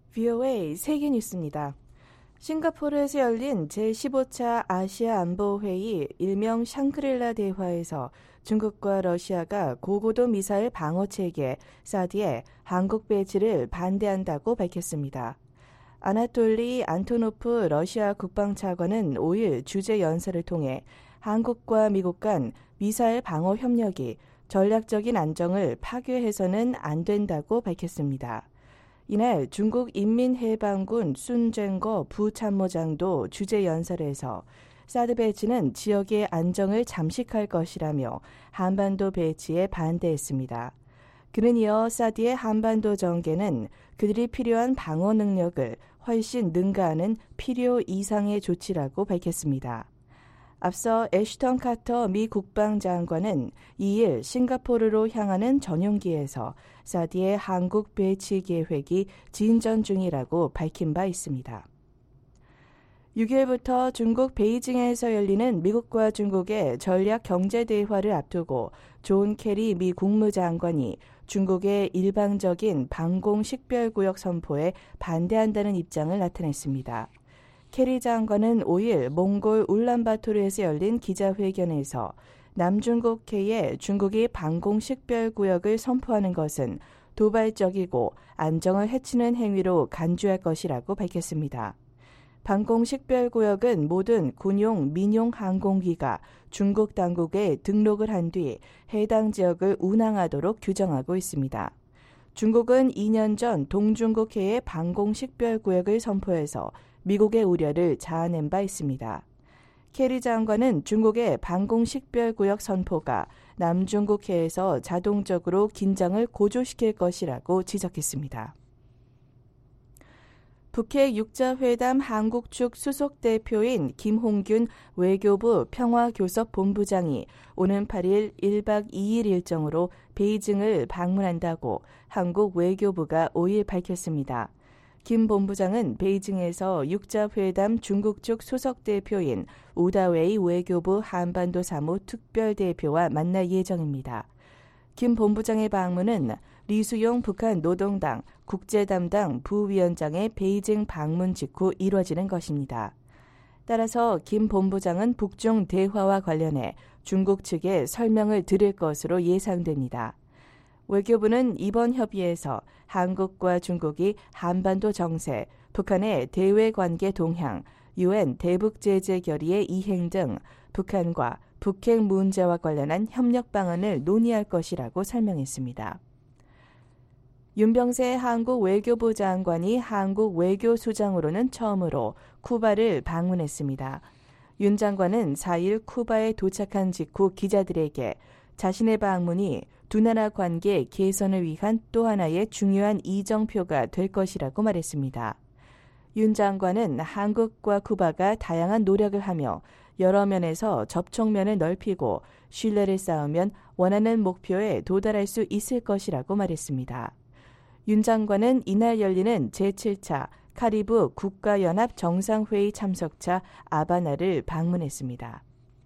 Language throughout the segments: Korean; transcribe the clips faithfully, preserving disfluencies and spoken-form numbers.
브이오에이 세계 뉴스입니다. 싱가포르에서 열린 제십오 차 아시아 안보회의 일명 샹크릴라 대화에서 중국과 러시아가 고고도 미사일 방어체계 사드의 한국 배치를 반대한다고 밝혔습니다. 아나톨리 안토노프 러시아 국방차관은 오일 주재 연설을 통해 한국과 미국 간 미사일 방어 협력이 전략적인 안정을 파괴해서는 안 된다고 밝혔습니다. 이날 중국 인민해방군 순쟁거 부참모장도 주재 연설에서 사드 배치는 지역의 안정을 잠식할 것이라며 한반도 배치에 반대했습니다. 그는 이어 사드의 한반도 전개는 그들이 필요한 방어 능력을 훨씬 능가하는 필요 이상의 조치라고 밝혔습니다. 앞서 애쉬턴 카터 미 국방장관은 이일 싱가포르로 향하는 전용기에서 사드의 한국 배치 계획이 진전 중이라고 밝힌 바 있습니다. 육일부터 중국 베이징에서 열리는 미국과 중국의 전략 경제 대화를 앞두고 존 케리 미 국무장관이 중국의 일방적인 방공 식별구역 선포에 반대한다는 입장을 나타냈습니다. 케리 장관은 오일 몽골 울란바토르에서 열린 기자회견에서 남중국해에 중국이 방공 식별구역을 선포하는 것은 도발적이고 안정을 해치는 행위로 간주할 것이라고 밝혔습니다. 방공 식별구역은 모든 군용, 민용 항공기가 중국 당국에 등록을 한 뒤 해당 지역을 운항하도록 규정하고 있습니다. 중국은 이 년 전 동중국해의 방공 식별구역을 선포해서 미국의 우려를 자아낸 바 있습니다. 케리 장관은 중국의 방공 식별구역 선포가 남중국해에서 자동적으로 긴장을 고조시킬 것이라고 지적했습니다. 북핵 육자회담 한국 측 수석대표인 김홍균 외교부 평화교섭본부장이 오는 팔일 일박 이일 일정으로 베이징을 방문한다고 한국 외교부가 오일 밝혔습니다. 김 본부장은 베이징에서 육자회담 중국 측 수석대표인 우다웨이 외교부 한반도 사무 특별대표와 만날 예정입니다. 김 본부장의 방문은 리수용 북한 노동당 국제담당 부위원장의 베이징 방문 직후 이뤄지는 것입니다. 따라서 김 본부장은 북중 대화와 관련해 중국 측에 설명을 드릴 것으로 예상됩니다. 외교부는 이번 협의에서 한국과 중국이 한반도 정세, 북한의 대외관계 동향, 유엔 대북제재 결의의 이행 등 북한과 북핵 문제와 관련한 협력 방안을 논의할 것이라고 설명했습니다. 윤병세 한국 외교부 장관이 한국 외교수장으로는 처음으로 쿠바를 방문했습니다. 윤 장관은 사일 쿠바에 도착한 직후 기자들에게 자신의 방문이 두 나라 관계 개선을 위한 또 하나의 중요한 이정표가 될 것이라고 말했습니다. 윤 장관은 한국과 쿠바가 다양한 노력을 하며 여러 면에서 접촉면을 넓히고 신뢰를 쌓으면 원하는 목표에 도달할 수 있을 것이라고 말했습니다. 윤 장관은 이날 열리는 제칠 차 카리브 국가연합 정상회의 참석차 아바나를 방문했습니다.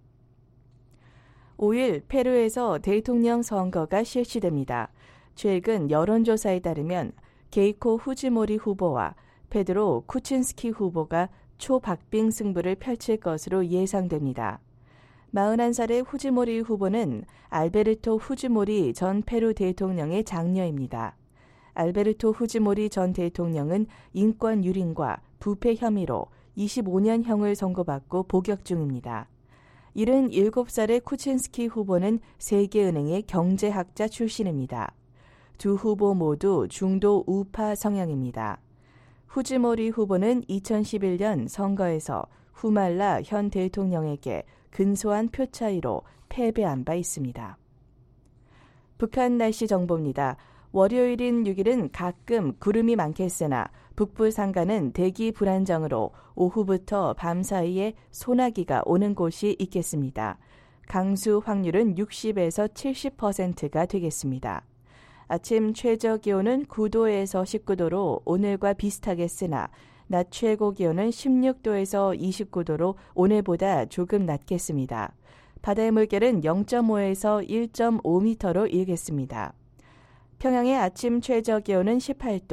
오일 페루에서 대통령 선거가 실시됩니다. 최근 여론조사에 따르면 게이코 후지모리 후보와 페드로 쿠친스키 후보가 초박빙 승부를 펼칠 것으로 예상됩니다. 마흔한 살의 후지모리 후보는 알베르토 후지모리 전 페루 대통령의 장녀입니다. 알베르토 후지모리 전 대통령은 인권 유린과 부패 혐의로 이십오 년형을 선고받고 복역 중입니다. 칠십칠 살의 쿠친스키 후보는 세계은행의 경제학자 출신입니다. 두 후보 모두 중도 우파 성향입니다. 후지모리 후보는 이천십일 년 선거에서 후말라 현 대통령에게 근소한 표 차이로 패배한 바 있습니다. 북한 날씨 정보입니다. 월요일인 육일은 가끔 구름이 많겠으나 북부 산간은 대기 불안정으로 오후부터 밤 사이에 소나기가 오는 곳이 있겠습니다. 강수 확률은 육십에서 칠십 퍼센트가 되겠습니다. 아침 최저 기온은 구 도에서 십구 도로 오늘과 비슷하겠으나 낮 최고 기온은 십육 도에서 이십구 도로 오늘보다 조금 낮겠습니다. 바다의 물결은 영 점 오에서 일 점 오 미터로 일겠습니다. 평양의 아침 최저 기온은 십팔 도,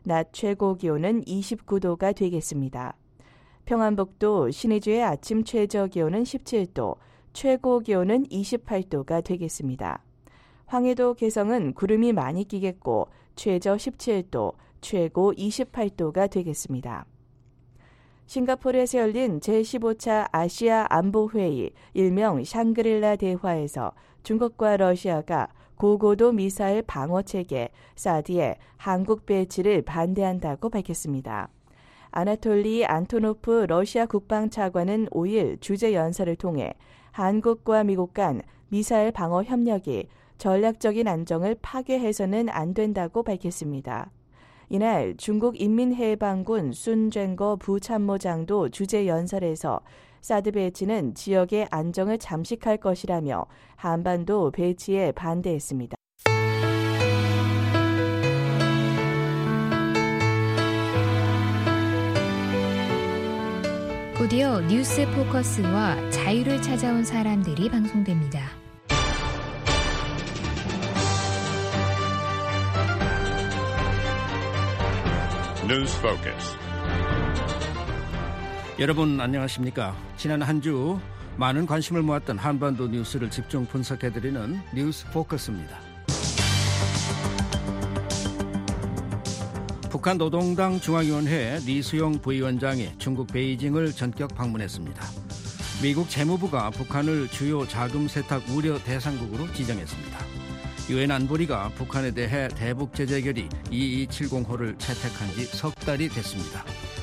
낮 최고 기온은 이십구 도가 되겠습니다. 평안북도 신의주의 아침 최저 기온은 십칠 도, 최고 기온은 이십팔 도가 되겠습니다. 황해도 개성은 구름이 많이 끼겠고 최저 십칠 도, 최고 이십팔 도가 되겠습니다. 싱가포르에서 열린 제십오 차 아시아 안보회의, 일명 샹그릴라 대화에서 중국과 러시아가 고고도 미사일 방어체계 사드의 한국 배치를 반대한다고 밝혔습니다. 아나톨리 안토노프 러시아 국방차관은 오 일 주재연설을 통해 한국과 미국 간 미사일 방어 협력이 전략적인 안정을 파괴해서는 안 된다고 밝혔습니다. 이날 중국 인민해방군 순쟁거 부참모장도 주재연설에서 사드 배치는 지역의 안정을 잠식할 것이라며 한반도 배치에 반대했습니다. 곧이어 뉴스 포커스와 자유를 찾아온 사람들이 방송됩니다. 뉴스 포커스. 여러분 안녕하십니까? 지난 한 주 많은 관심을 모았던 한반도 뉴스를 집중 분석해드리는 뉴스 포커스입니다. 북한 노동당 중앙위원회 리수용 부위원장이 중국 베이징을 전격 방문했습니다. 미국 재무부가 북한을 주요 자금 세탁 우려 대상국으로 지정했습니다. 유엔 안보리가 북한에 대해 대북 제재 결의 이이칠공호를 채택한 지 석 달이 됐습니다.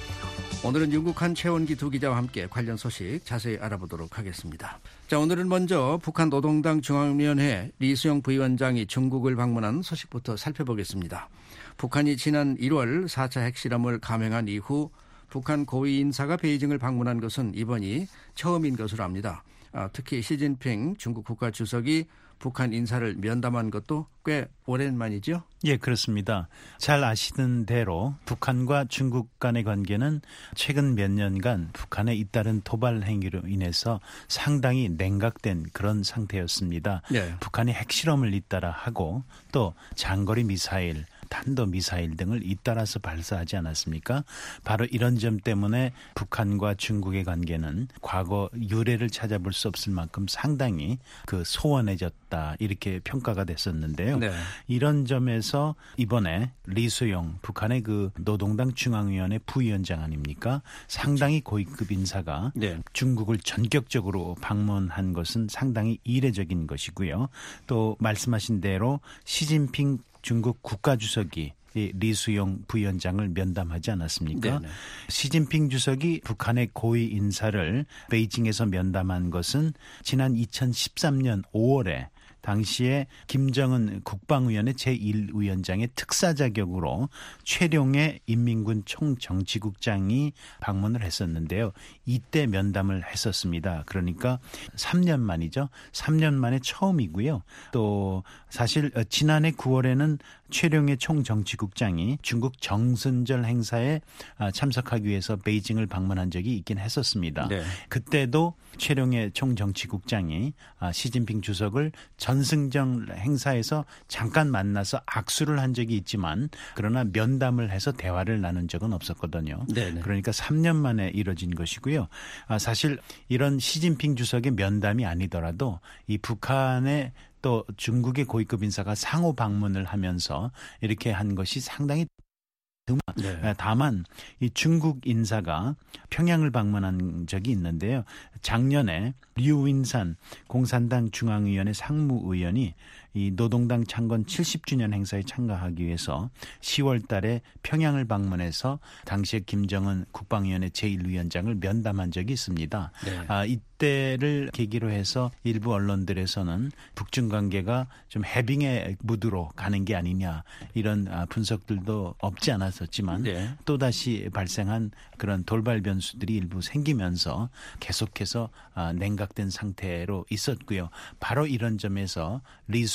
오늘은 윤국한 최원기 두 기자와 함께 관련 소식 자세히 알아보도록 하겠습니다. 자, 오늘은 먼저 북한 노동당 중앙위원회 리수용 부위원장이 중국을 방문한 소식부터 살펴보겠습니다. 북한이 지난 일월 사 차 핵실험을 감행한 이후 북한 고위 인사가 베이징을 방문한 것은 이번이 처음인 것으로 압니다. 아, 특히 시진핑 중국 국가주석이 북한 인사를 면담한 것도 꽤 오랜만이죠? 예, 그렇습니다. 잘 아시는 대로 북한과 중국 간의 관계는 최근 몇 년간 북한의 잇따른 도발 행위로 인해서 상당히 냉각된 그런 상태였습니다. 네. 북한이 핵실험을 잇따라 하고 또 장거리 미사일, 탄도미사일 등을 잇따라서 발사하지 않았습니까? 바로 이런 점 때문에 북한과 중국의 관계는 과거 유래를 찾아볼 수 없을 만큼 상당히 그 소원해졌다 이렇게 평가가 됐었는데요. 네. 이런 점에서 이번에 리수용 북한의 그 노동당 중앙위원회 부위원장 아닙니까? 상당히 고위급 인사가 네. 중국을 전격적으로 방문한 것은 상당히 이례적인 것이고요. 또 말씀하신 대로 시진핑 중국 국가주석이 리수용 부위원장을 면담하지 않았습니까? 네네. 시진핑 주석이 북한의 고위 인사를 베이징에서 면담한 것은 지난 이천십삼 년 오월에 당시에 김정은 국방위원회 제일 위원장의 특사 자격으로 최룡해 인민군 총정치국장이 방문을 했었는데요. 이때 면담을 했었습니다. 그러니까 삼 년 만이죠. 삼 년 만에 처음이고요. 또 사실 지난해 구월에는 최룡해 총정치국장이 중국 정선절 행사에 참석하기 위해서 베이징을 방문한 적이 있긴 했었습니다. 네. 그때도 최룡해 총정치국장이 시진핑 주석을 전승절 행사에서 잠깐 만나서 악수를 한 적이 있지만 그러나 면담을 해서 대화를 나눈 적은 없었거든요. 네네. 그러니까 삼 년 만에 이뤄진 것이고요. 사실 이런 시진핑 주석의 면담이 아니더라도 이 북한의 또 중국의 고위급 인사가 상호 방문을 하면서 이렇게 한 것이 상당히 네. 다만 이 중국 인사가 평양을 방문한 적이 있는데요. 작년에 류윈산 공산당 중앙위원회 상무의원이 이 노동당 창건 칠십 주년 행사에 참가하기 위해서 시월 달에 평양을 방문해서 당시에 김정은 국방위원회 제일 위원장을 면담한 적이 있습니다. 네. 아, 이때를 계기로 해서 일부 언론들에서는 북중 관계가 좀 해빙의 무드로 가는 게 아니냐 이런 분석들도 없지 않았었지만 네. 또다시 발생한 그런 돌발 변수들이 일부 생기면서 계속해서 냉각된 상태로 있었고요. 바로 이런 점에서 리수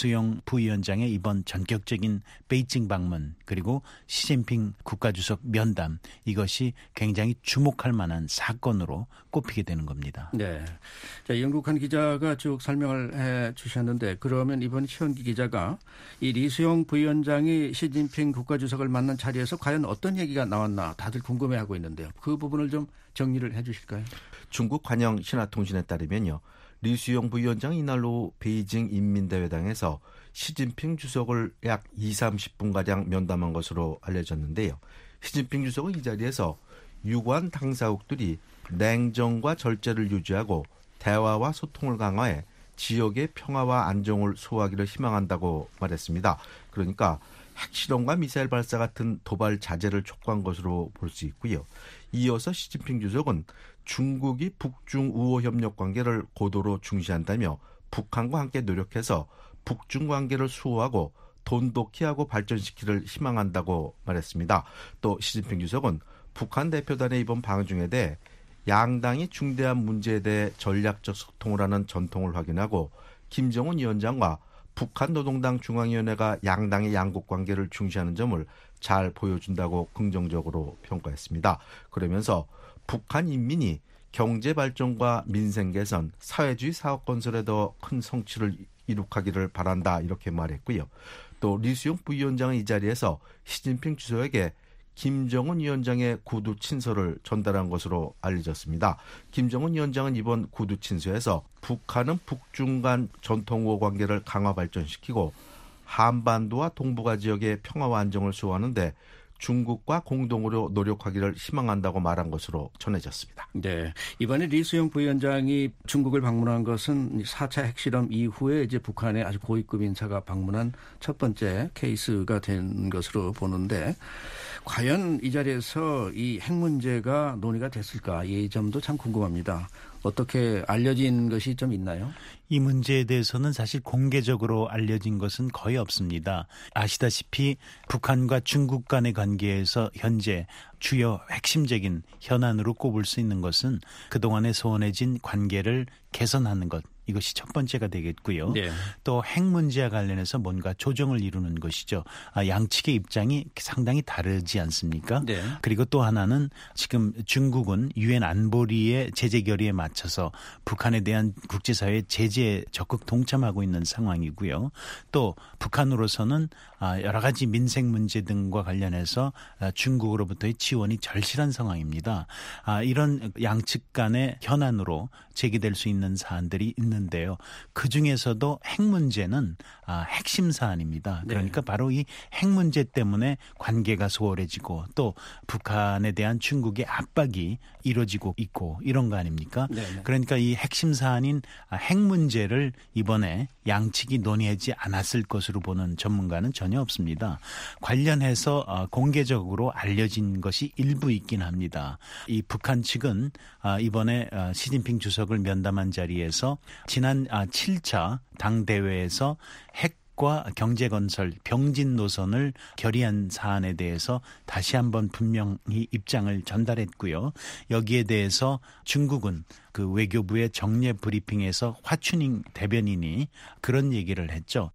리수용 부위원장의 이번 전격적인 베이징 방문 그리고 시진핑 국가주석 면담 이것이 굉장히 주목할 만한 사건으로 꼽히게 되는 겁니다. 네. 자, 영국한 기자가 쭉 설명을 해 주셨는데 그러면 이번 최원기 기자가 이 리수용 부위원장이 시진핑 국가주석을 만난 자리에서 과연 어떤 얘기가 나왔나 다들 궁금해하고 있는데요. 그 부분을 좀 정리를 해 주실까요? 중국 관영 신화통신에 따르면요. 리수용 부위원장이 이날 오후 베이징 인민대회당에서 시진핑 주석을 약 이삼십 분가량 면담한 것으로 알려졌는데요. 시진핑 주석은 이 자리에서 유관 당사국들이 냉정과 절제를 유지하고 대화와 소통을 강화해 지역의 평화와 안정을 수호하기를 희망한다고 말했습니다. 그러니까 핵실험과 미사일 발사 같은 도발 자제를 촉구한 것으로 볼 수 있고요. 이어서 시진핑 주석은 중국이 북중 우호 협력 관계를 고도로 중시한다며 북한과 함께 노력해서 북중 관계를 수호하고 돈독히 하고 발전시키기를 희망한다고 말했습니다. 또 시진핑 주석은 북한 대표단의 이번 방중에 대해 양당이 중대한 문제에 대해 전략적 소통을 하는 전통을 확인하고 김정은 위원장과 북한 노동당 중앙위원회가 양당의 양국 관계를 중시하는 점을 잘 보여준다고 긍정적으로 평가했습니다. 그러면서 북한 인민이 경제 발전과 민생 개선, 사회주의 사업 건설에 더 큰 성취를 이룩하기를 바란다 이렇게 말했고요. 또 리수용 부위원장은 이 자리에서 시진핑 주석에게 김정은 위원장의 구두 친서를 전달한 것으로 알려졌습니다. 김정은 위원장은 이번 구두 친서에서 북한은 북중 간 전통우호 관계를 강화 발전시키고 한반도와 동북아 지역의 평화와 안정을 수호하는데 중국과 공동으로 노력하기를 희망한다고 말한 것으로 전해졌습니다. 네, 이번에 리수용 부위원장이 중국을 방문한 것은 사 차 핵실험 이후에 이제 북한의 아주 고위급 인사가 방문한 첫 번째 케이스가 된 것으로 보는데 과연 이 자리에서 이 핵 문제가 논의가 됐을까? 이 점도 참 궁금합니다. 어떻게 알려진 것이 좀 있나요? 이 문제에 대해서는 사실 공개적으로 알려진 것은 거의 없습니다. 아시다시피 북한과 중국 간의 관계에서 현재 주요 핵심적인 현안으로 꼽을 수 있는 것은 그동안에 소원해진 관계를 개선하는 것. 이것이 첫 번째가 되겠고요. 네. 또 핵 문제와 관련해서 뭔가 조정을 이루는 것이죠. 아, 양측의 입장이 상당히 다르지 않습니까? 네. 그리고 또 하나는 지금 중국은 유엔 안보리의 제재 결의에 맞춰서 북한에 대한 국제사회 제재에 적극 동참하고 있는 상황이고요. 또 북한으로서는 여러 가지 민생 문제 등과 관련해서 중국으로부터의 지원이 절실한 상황입니다. 이런 양측 간의 현안으로 제기될 수 있는 사안들이 있는데요. 그중에서도 핵 문제는 핵심 사안입니다. 그러니까 네. 바로 이 핵 문제 때문에 관계가 소홀해지고 또 북한에 대한 중국의 압박이 이루어지고 있고 이런 거 아닙니까? 네. 그러니까 이 핵심 사안인 핵 문제를 이번에 양측이 논의하지 않았을 것으로 보는 전문가는 전혀 없습니다. 관련해서 공개적으로 알려진 것이 일부 있긴 합니다. 이 북한 측은 이번에 시진핑 주석을 면담한 자리에서 지난 칠 차 당대회에서 핵과 경제건설 병진 노선을 결의한 사안에 대해서 다시 한번 분명히 입장을 전달했고요. 여기에 대해서 중국은 그 외교부의 정례 브리핑에서 화춘잉 대변인이 그런 얘기를 했죠.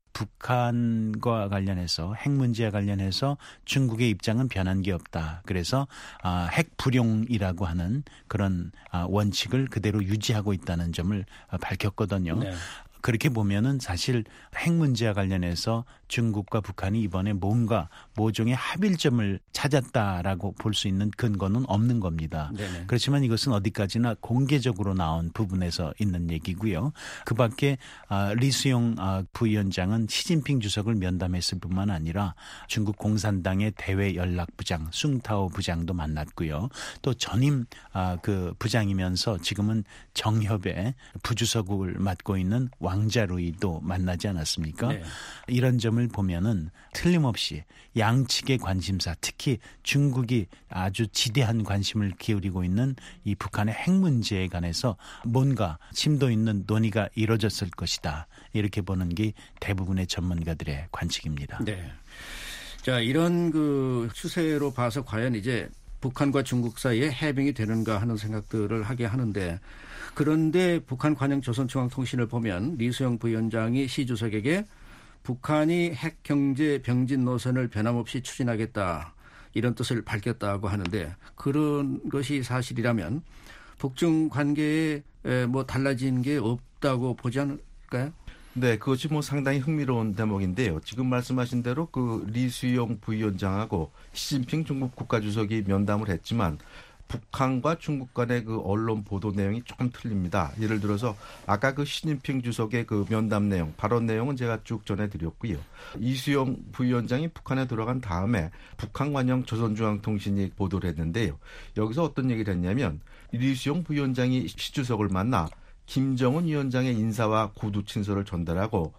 북한과 관련해서 핵 문제와 관련해서 중국의 입장은 변한 게 없다. 그래서 핵 불용이라고 하는 그런 원칙을 그대로 유지하고 있다는 점을 밝혔거든요. 네. 그렇게 보면은 사실 핵 문제와 관련해서 중국과 북한이 이번에 뭔가 모종의 합일점을 찾았다라고 볼 수 있는 근거는 없는 겁니다. 네네. 그렇지만 이것은 어디까지나 공개적으로 나온 부분에서 있는 얘기고요. 그 밖에 리수용 부위원장은 시진핑 주석을 면담했을 뿐만 아니라 중국 공산당의 대외 연락부장 숭타오 부장도 만났고요. 또 전임 그 부장이면서 지금은 정협의 부주석을 맡고 있는 왕자루이도 만나지 않았습니까? 네. 이런 점을 보면은 틀림없이 양측의 관심사, 특히 중국이 아주 지대한 관심을 기울이고 있는 이 북한의 핵 문제에 관해서 뭔가 심도 있는 논의가 이루어졌을 것이다. 이렇게 보는 게 대부분의 전문가들의 관측입니다. 네. 자, 이런 그 추세로 봐서 과연 이제 북한과 중국 사이에 해빙이 되는가 하는 생각들을 하게 하는데 그런데 북한 관영 조선중앙통신을 보면 리수용 부위원장이 시 주석에게 북한이 핵 경제 병진 노선을 변함없이 추진하겠다 이런 뜻을 밝혔다고 하는데 그런 것이 사실이라면 북중 관계에 뭐 달라진 게 없다고 보지 않을까요? 네, 그것이 뭐 상당히 흥미로운 대목인데요. 지금 말씀하신 대로 그 리수용 부위원장하고 시진핑 중국 국가주석이 면담을 했지만 북한과 중국 간의 그 언론 보도 내용이 조금 틀립니다. 예를 들어서 아까 그 시진핑 주석의 그 면담 내용, 발언 내용은 제가 쭉 전해드렸고요. 이수용 부위원장이 북한에 들어간 다음에 북한 관영 조선중앙통신이 보도를 했는데요. 여기서 어떤 얘기를 했냐면 리수용 부위원장이 시 주석을 만나 김정은 위원장의 인사와 구두 친서를 전달하고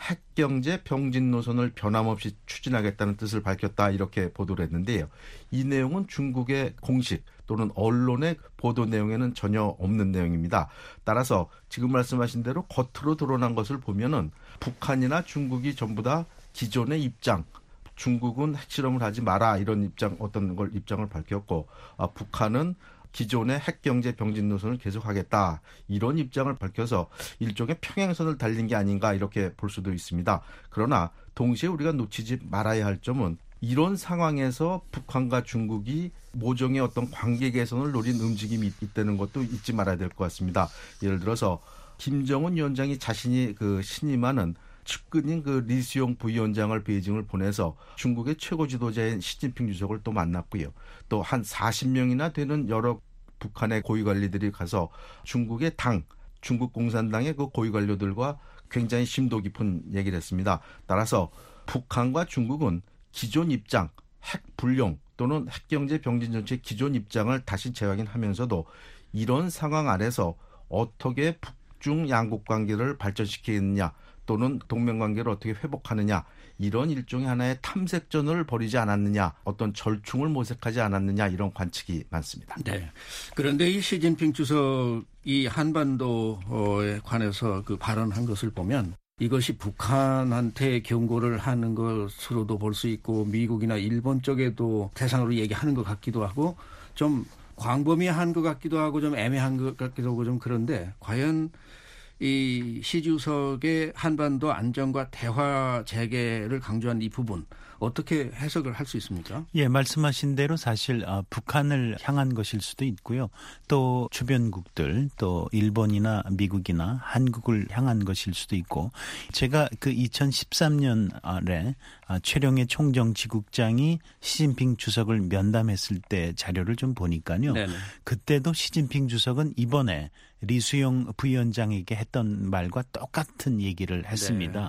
핵경제 병진 노선을 변함없이 추진하겠다는 뜻을 밝혔다 이렇게 보도를 했는데요. 이 내용은 중국의 공식 또는 언론의 보도 내용에는 전혀 없는 내용입니다. 따라서 지금 말씀하신 대로 겉으로 드러난 것을 보면은 북한이나 중국이 전부 다 기존의 입장, 중국은 핵실험을 하지 마라 이런 입장 어떤 걸 입장을 밝혔고 아, 북한은 기존의 핵경제 병진 노선을 계속하겠다. 이런 입장을 밝혀서 일종의 평행선을 달린 게 아닌가 이렇게 볼 수도 있습니다. 그러나 동시에 우리가 놓치지 말아야 할 점은 이런 상황에서 북한과 중국이 모종의 어떤 관계 개선을 노린 움직임이 있다는 것도 잊지 말아야 될 것 같습니다. 예를 들어서 김정은 위원장이 자신이 그 신임하는 측근인 그 리수용 부위원장을 베이징을 보내서 중국의 최고 지도자인 시진핑 주석을 또 만났고요. 또 한 사십 명이나 되는 여러 북한의 고위 관리들이 가서 중국의 당, 중국 공산당의 그 고위 관료들과 굉장히 심도 깊은 얘기를 했습니다. 따라서 북한과 중국은 기존 입장, 핵 불용 또는 핵경제 병진 정책의 기존 입장을 다시 재확인하면서도 이런 상황 안에서 어떻게 북중 양국 관계를 발전시키느냐 또는 동맹관계를 어떻게 회복하느냐 이런 일종의 하나의 탐색전을 벌이지 않았느냐 어떤 절충을 모색하지 않았느냐 이런 관측이 많습니다. 네. 그런데 이 시진핑 주석이 한반도에 관해서 그 발언한 것을 보면 이것이 북한한테 경고를 하는 것으로도 볼 수 있고 미국이나 일본 쪽에도 대상으로 얘기하는 것 같기도 하고 좀 광범위한 것 같기도 하고 좀 애매한 것 같기도 하고 좀 그런데 과연 이 시 주석의 한반도 안정과 대화 재개를 강조한 이 부분 어떻게 해석을 할 수 있습니까? 예, 말씀하신 대로 사실 어, 북한을 향한 것일 수도 있고요. 또 주변국들, 또 일본이나 미국이나 한국을 향한 것일 수도 있고 제가 그 이천십삼 년에 최룡해 총정지국장이 시진핑 주석을 면담했을 때 자료를 좀 보니까요. 네네. 그때도 시진핑 주석은 이번에 리수용 부위원장에게 했던 말과 똑같은 얘기를 했습니다. 네.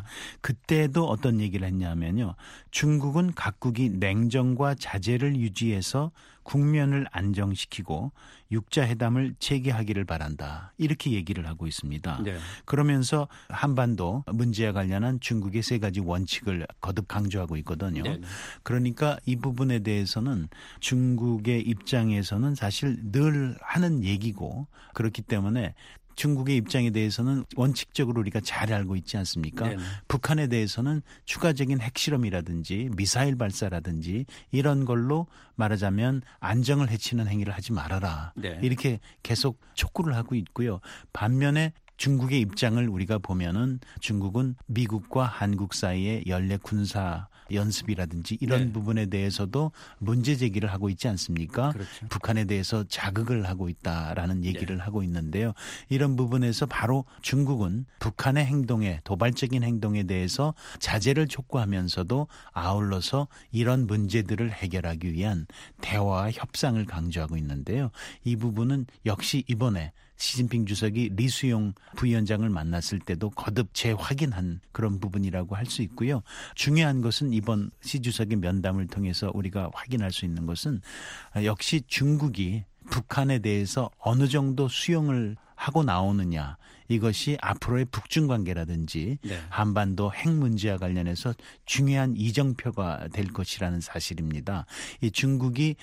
그때도 어떤 얘기를 했냐면요. 중국은 각국이 냉정과 자제를 유지해서 국면을 안정시키고 육자회담을 재개하기를 바란다. 이렇게 얘기를 하고 있습니다. 네. 그러면서 한반도 문제와 관련한 중국의 세 가지 원칙을 거듭 강조하고 있거든요. 네. 그러니까 이 부분에 대해서는 중국의 입장에서는 사실 늘 하는 얘기고 그렇기 때문에 중국의 입장에 대해서는 원칙적으로 우리가 잘 알고 있지 않습니까? 네네. 북한에 대해서는 추가적인 핵실험이라든지 미사일 발사라든지 이런 걸로 말하자면 안정을 해치는 행위를 하지 말아라. 네. 이렇게 계속 촉구를 하고 있고요. 반면에 중국의 입장을 우리가 보면은 중국은 미국과 한국 사이의 연례 군사 연습이라든지 이런 네. 부분에 대해서도 문제 제기를 하고 있지 않습니까? 그렇죠. 북한에 대해서 자극을 하고 있다라는 얘기를 네. 하고 있는데요. 이런 부분에서 바로 중국은 북한의 행동에 도발적인 행동에 대해서 자제를 촉구하면서도 아울러서 이런 문제들을 해결하기 위한 대화와 협상을 강조하고 있는데요. 이 부분은 역시 이번에 시진핑 주석이 리수용 부위원장을 만났을 때도 거듭 재확인한 그런 부분이라고 할 수 있고요. 중요한 것은 이번 시 주석의 면담을 통해서 우리가 확인할 수 있는 것은 역시 중국이 북한에 대해서 어느 정도 수용을 하고 나오느냐. 이것이 앞으로의 북중 관계라든지 네. 한반도 핵 문제와 관련해서 중요한 이정표가 될 것이라는 사실입니다. 이 중국이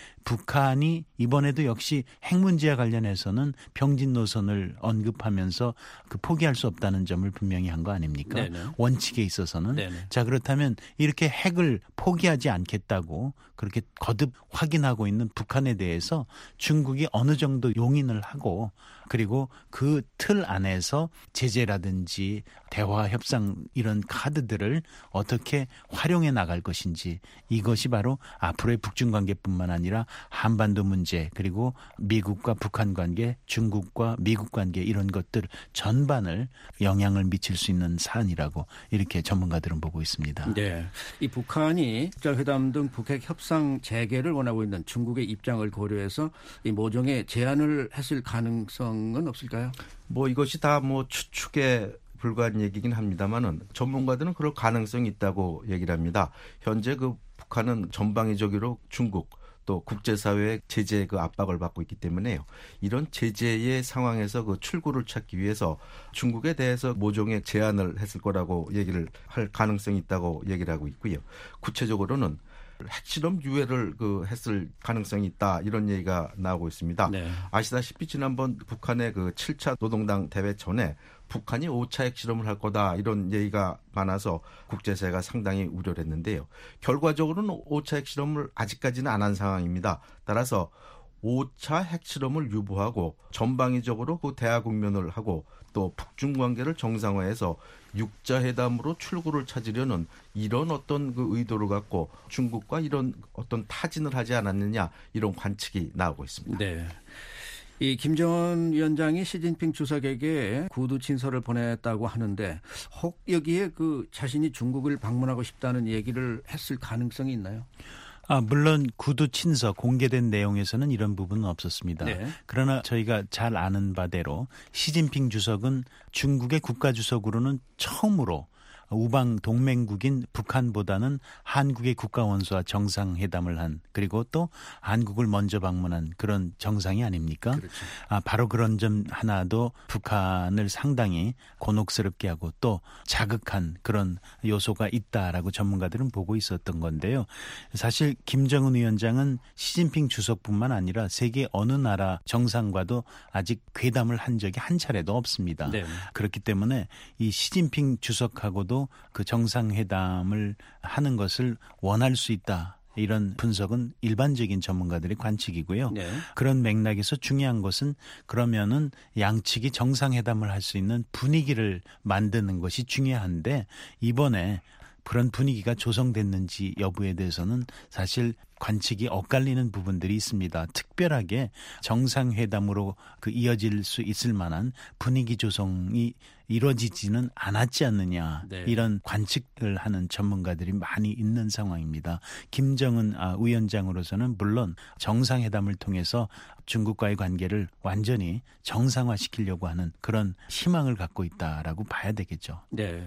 북한이 이번에도 역시 핵 문제와 관련해서는 병진 노선을 언급하면서 그 포기할 수 없다는 점을 분명히 한 거 아닙니까? 네네. 원칙에 있어서는. 네네. 자, 그렇다면 이렇게 핵을 포기하지 않겠다고 그렇게 거듭 확인하고 있는 북한에 대해서 중국 중국이 어느 정도 용인을 하고 그리고 그 틀 안에서 제재라든지 대화 협상 이런 카드들을 어떻게 활용해 나갈 것인지 이것이 바로 앞으로의 북중 관계뿐만 아니라 한반도 문제 그리고 미국과 북한 관계, 중국과 미국 관계 이런 것들 전반을 영향을 미칠 수 있는 사안이라고 이렇게 전문가들은 보고 있습니다. 네, 이 북한이 국제회담 등 북핵 협상 재개를 원하고 있는 중국의 입장을 고려해서 이 모종의 제안을 했을 가능성은 없을까요? 뭐 이것이 다 뭐 추측에 불과한 얘기긴 합니다만은 전문가들은 그럴 가능성이 있다고 얘기를 합니다. 현재 그 북한은 전방위적으로 중국 또 국제사회의 제재 그 압박을 받고 있기 때문에요. 이런 제재의 상황에서 그 출구를 찾기 위해서 중국에 대해서 모종의 제안을 했을 거라고 얘기를 할 가능성이 있다고 얘기를 하고 있고요. 구체적으로는 핵실험 유예를 그 했을 가능성이 있다 이런 얘기가 나오고 있습니다. 네. 아시다시피 지난번 북한의 그 칠 차 노동당 대회 전에 북한이 오 차 핵실험을 할 거다 이런 얘기가 많아서 국제사회가 상당히 우려를 했는데요. 결과적으로는 오 차 핵실험을 아직까지는 안 한 상황입니다. 따라서 오 차 핵실험을 유보하고 전방위적으로 그 대화 국면을 하고 또 북중 관계를 정상화해서 육자회담으로 출구를 찾으려는 이런 어떤 그 의도를 갖고 중국과 이런 어떤 타진을 하지 않았느냐 이런 관측이 나오고 있습니다. 네. 이 김정은 위원장이 시진핑 주석에게 구두 친서를 보냈다고 하는데 혹 여기에 그 자신이 중국을 방문하고 싶다는 얘기를 했을 가능성이 있나요? 아, 물론 구두 친서 공개된 내용에서는 이런 부분은 없었습니다. 네. 그러나 저희가 잘 아는 바대로 시진핑 주석은 중국의 국가주석으로는 처음으로 우방 동맹국인 북한보다는 한국의 국가원수와 정상회담을 한 그리고 또 한국을 먼저 방문한 그런 정상이 아닙니까? 그렇죠. 아, 바로 그런 점 하나도 북한을 상당히 곤혹스럽게 하고 또 자극한 그런 요소가 있다라고 전문가들은 보고 있었던 건데요. 사실 김정은 위원장은 시진핑 주석뿐만 아니라 세계 어느 나라 정상과도 아직 회담을 한 적이 한 차례도 없습니다. 네. 그렇기 때문에 이 시진핑 주석하고도 그 정상회담을 하는 것을 원할 수 있다. 이런 분석은 일반적인 전문가들의 관측이고요. 네. 그런 맥락에서 중요한 것은 그러면은 양측이 정상회담을 할 수 있는 분위기를 만드는 것이 중요한데 이번에 그런 분위기가 조성됐는지 여부에 대해서는 사실 관측이 엇갈리는 부분들이 있습니다. 특별하게 정상회담으로 그 이어질 수 있을 만한 분위기 조성이 이루어지지는 않았지 않느냐. 네. 이런 관측을 하는 전문가들이 많이 있는 상황입니다. 김정은 위원장으로서는 물론 정상회담을 통해서 중국과의 관계를 완전히 정상화시키려고 하는 그런 희망을 갖고 있다라고 봐야 되겠죠. 네.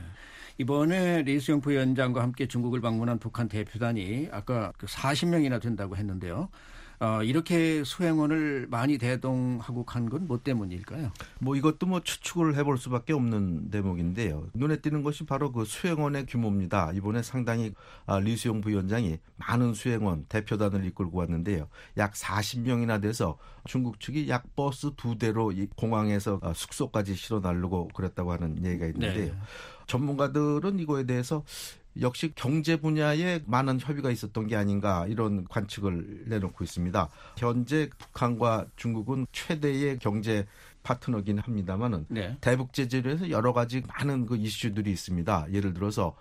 이번에 리수영 부위원장과 함께 중국을 방문한 북한 대표단이 아까 그 사십 명이나 된다고 했는데요. 어, 이렇게 수행원을 많이 대동하고 간 건 뭐 때문일까요? 뭐 이것도 뭐 추측을 해볼 수밖에 없는 대목인데요. 눈에 띄는 것이 바로 그 수행원의 규모입니다. 이번에 상당히 아, 리수영 부위원장이 많은 수행원 대표단을 이끌고 왔는데요. 약 사십 명이나 돼서 중국 측이 약 버스 두 대로 이 공항에서 숙소까지 실어 나르고 그랬다고 하는 얘기가 있는데요. 네. 전문가들은 이거에 대해서 역시 경제 분야에 많은 협의가 있었던 게 아닌가 이런 관측을 내놓고 있습니다. 현재 북한과 중국은 최대의 경제 파트너긴 합니다만은 네. 대북 제재로 해서 여러 가지 많은 그 이슈들이 있습니다. 예를 들어서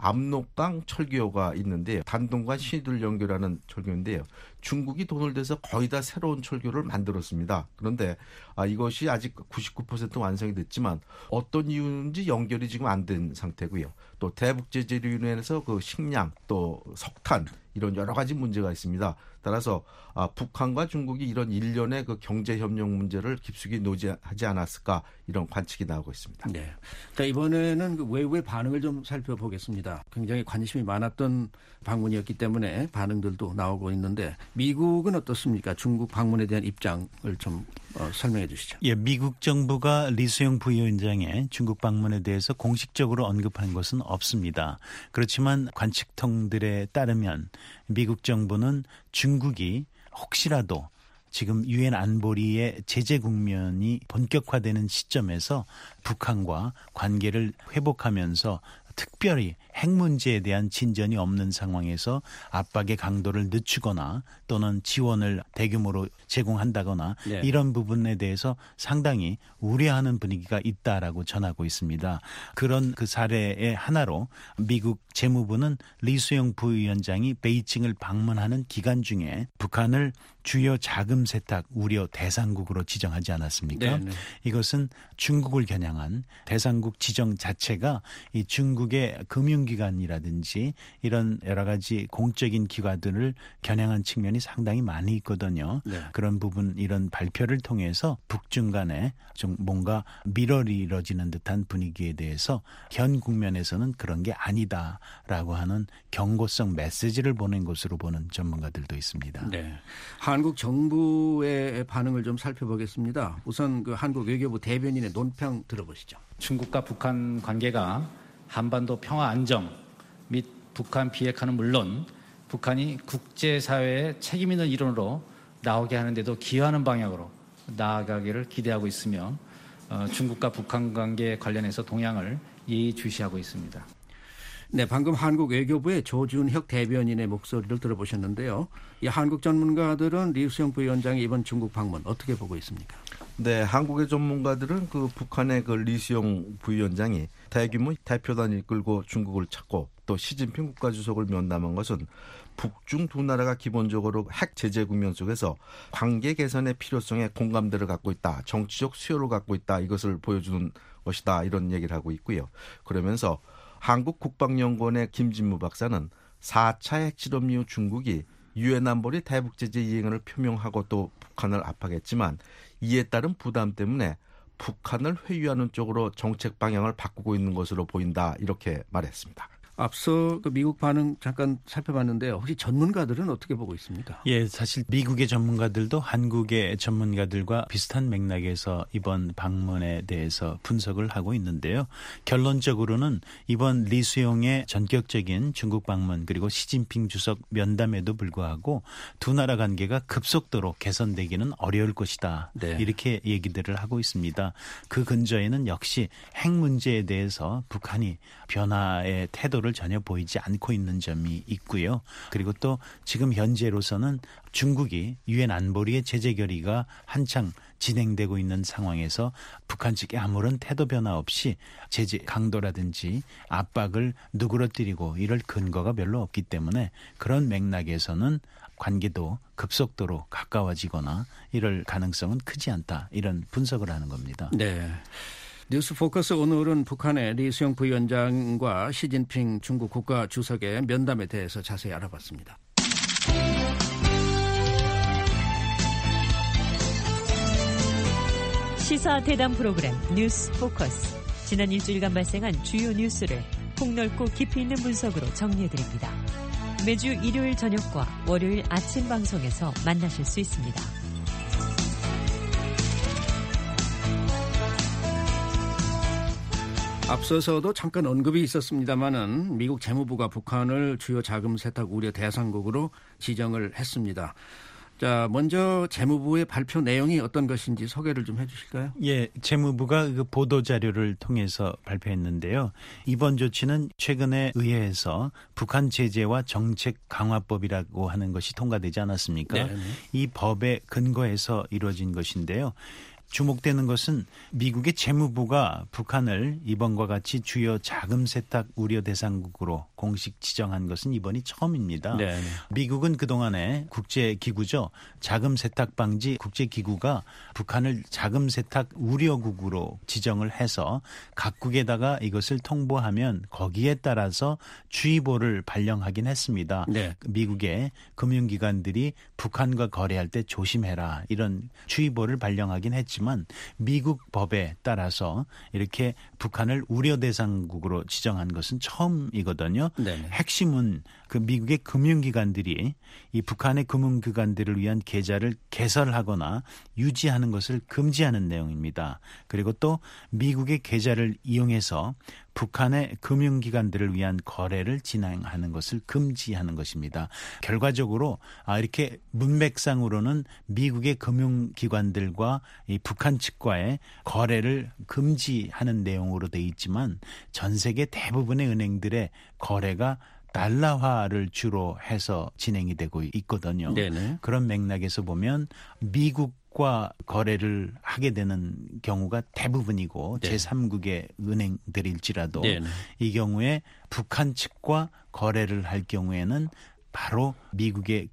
압록강 철교가 있는데요. 단동과 신의를 연결하는 철교인데요. 중국이 돈을 대서 거의 다 새로운 철교를 만들었습니다. 그런데 아, 이것이 아직 구십구 퍼센트 완성이 됐지만 어떤 이유인지 연결이 지금 안 된 상태고요. 또 대북 제재로 인해서 그 식량 또 석탄 이런 여러 가지 문제가 있습니다. 따라서 아, 북한과 중국이 이런 일련의 그 경제 협력 문제를 깊숙이 노지하지 않았을까 이런 관측이 나오고 있습니다. 네. 자, 이번에는 그 외부의 반응을 좀 살펴보겠습니다. 굉장히 관심이 많았던 방문이었기 때문에 반응들도 나오고 있는데 미국은 어떻습니까? 중국 방문에 대한 입장을 좀 어, 설명해 주시죠. 예, 미국 정부가 리수영 부위원장의 중국 방문에 대해서 공식적으로 언급한 것은 없습니다. 그렇지만 관측통들에 따르면 미국 정부는 중국이 혹시라도 지금 유엔 안보리의 제재 국면이 본격화되는 시점에서 북한과 관계를 회복하면서 특별히 핵 문제에 대한 진전이 없는 상황에서 압박의 강도를 늦추거나 또는 지원을 대규모로 제공한다거나 네. 이런 부분에 대해서 상당히 우려하는 분위기가 있다라고 전하고 있습니다. 그런 그 사례의 하나로 미국 재무부는 리수영 부위원장이 베이징을 방문하는 기간 중에 북한을 주요 자금 세탁 우려 대상국으로 지정하지 않았습니까? 네네. 이것은 중국을 겨냥한 대상국 지정 자체가 이 중국의 금융기관이라든지 이런 여러 가지 공적인 기관들을 겨냥한 측면이 상당히 많이 있거든요. 네. 그런 부분 이런 발표를 통해서 북중 간에 좀 뭔가 밀어리러지는 듯한 분위기에 대해서 현 국면에서는 그런 게 아니다라고 하는 경고성 메시지를 보낸 것으로 보는 전문가들도 있습니다. 네. 한국 정부의 반응을 좀 살펴보겠습니다. 우선 그 한국 외교부 대변인의 논평 들어보시죠. 중국과 북한 관계가 한반도 평화 안정 및 북한 비핵화는 물론 북한이 국제사회의 책임 있는 일원으로 나오게 하는 데도 기여하는 방향으로 나아가기를 기대하고 있으며 중국과 북한 관계 관련해서 동향을 예의주시하고 있습니다. 네, 방금 한국 외교부의 조준혁 대변인의 목소리를 들어보셨는데요. 이 한국 전문가들은 리수영 부위원장의 이번 중국 방문 어떻게 보고 있습니까? 네, 한국의 전문가들은 그 북한의 그 리수영 부위원장이 대규모 대표단을 이끌고 중국을 찾고 또 시진핑 국가주석을 면담한 것은 북중 두 나라가 기본적으로 핵 제재 국면 속에서 관계 개선의 필요성에 공감대를 갖고 있다. 정치적 수요를 갖고 있다. 이것을 보여주는 것이다. 이런 얘기를 하고 있고요. 그러면서 한국국방연구원의 김진무 박사는 사 차 핵실험 이후 중국이 유엔 안보리 대북제재 이행을 표명하고 또 북한을 압박했지만 이에 따른 부담 때문에 북한을 회유하는 쪽으로 정책 방향을 바꾸고 있는 것으로 보인다. 이렇게 말했습니다. 앞서 그 미국 반응 잠깐 살펴봤는데요. 혹시 전문가들은 어떻게 보고 있습니까? 예, 사실 미국의 전문가들도 한국의 전문가들과 비슷한 맥락에서 이번 방문에 대해서 분석을 하고 있는데요. 결론적으로는 이번 리수용의 전격적인 중국 방문 그리고 시진핑 주석 면담에도 불구하고 두 나라 관계가 급속도로 개선되기는 어려울 것이다. 네. 이렇게 얘기들을 하고 있습니다. 그 근저에는 역시 핵 문제에 대해서 북한이 변화의 태도를 전혀 보이지 않고 있는 점이 있고요. 그리고 또 지금 현재로서는 중국이 유엔 안보리의 제재 결의가 한창 진행되고 있는 상황에서 북한 측에 아무런 태도 변화 없이 제재 강도라든지 압박을 누그러뜨리고 이럴 근거가 별로 없기 때문에 그런 맥락에서는 관계도 급속도로 가까워지거나 이럴 가능성은 크지 않다. 이런 분석을 하는 겁니다. 네. 뉴스 포커스 오늘은 북한의 리수영 부위원장과 시진핑 중국 국가주석의 면담에 대해서 자세히 알아봤습니다. 시사 대담 프로그램 뉴스 포커스. 지난 일주일간 발생한 주요 뉴스를 폭넓고 깊이 있는 분석으로 정리해드립니다. 매주 일요일 저녁과 월요일 아침 방송에서 만나실 수 있습니다. 앞서서도 잠깐 언급이 있었습니다마는 미국 재무부가 북한을 주요 자금 세탁 우려 대상국으로 지정을 했습니다. 자, 먼저 재무부의 발표 내용이 어떤 것인지 소개를 좀 해주실까요? 예, 재무부가 그 보도 자료를 통해서 발표했는데요. 이번 조치는 최근에 의회에서 북한 제재와 정책 강화법이라고 하는 것이 통과되지 않았습니까? 네. 이 법에 근거해서 이루어진 것인데요. 주목되는 것은 미국의 재무부가 북한을 이번과 같이 주요 자금 세탁 우려 대상국으로 공식 지정한 것은 이번이 처음입니다. 네. 미국은 그동안에 국제기구죠. 자금 세탁 방지 국제기구가 북한을 자금 세탁 우려국으로 지정을 해서 각국에다가 이것을 통보하면 거기에 따라서 주의보를 발령하긴 했습니다. 네. 미국의 금융기관들이 북한과 거래할 때 조심해라 이런 주의보를 발령하긴 했지만 미국 법에 따라서 이렇게 북한을 우려 대상국으로 지정한 것은 처음이거든요. 네네. 핵심은 그 미국의 금융기관들이 이 북한의 금융기관들을 위한 계좌를 개설하거나 유지하는 것을 금지하는 내용입니다. 그리고 또 미국의 계좌를 이용해서 북한의 금융기관들을 위한 거래를 진행하는 것을 금지하는 것입니다. 결과적으로 이렇게 문맥상으로는 미국의 금융기관들과 이 북한 측과의 거래를 금지하는 내용으로 돼 있지만 전 세계 대부분의 은행들의 거래가 달러화를 주로 해서 진행이 되고 있거든요. 네네. 그런 맥락에서 보면 미국과 거래를 하게 되는 경우가 대부분이고 네. 제삼국의 은행들일지라도 네네. 이 경우에 북한 측과 거래를 할 경우에는 바로 미국의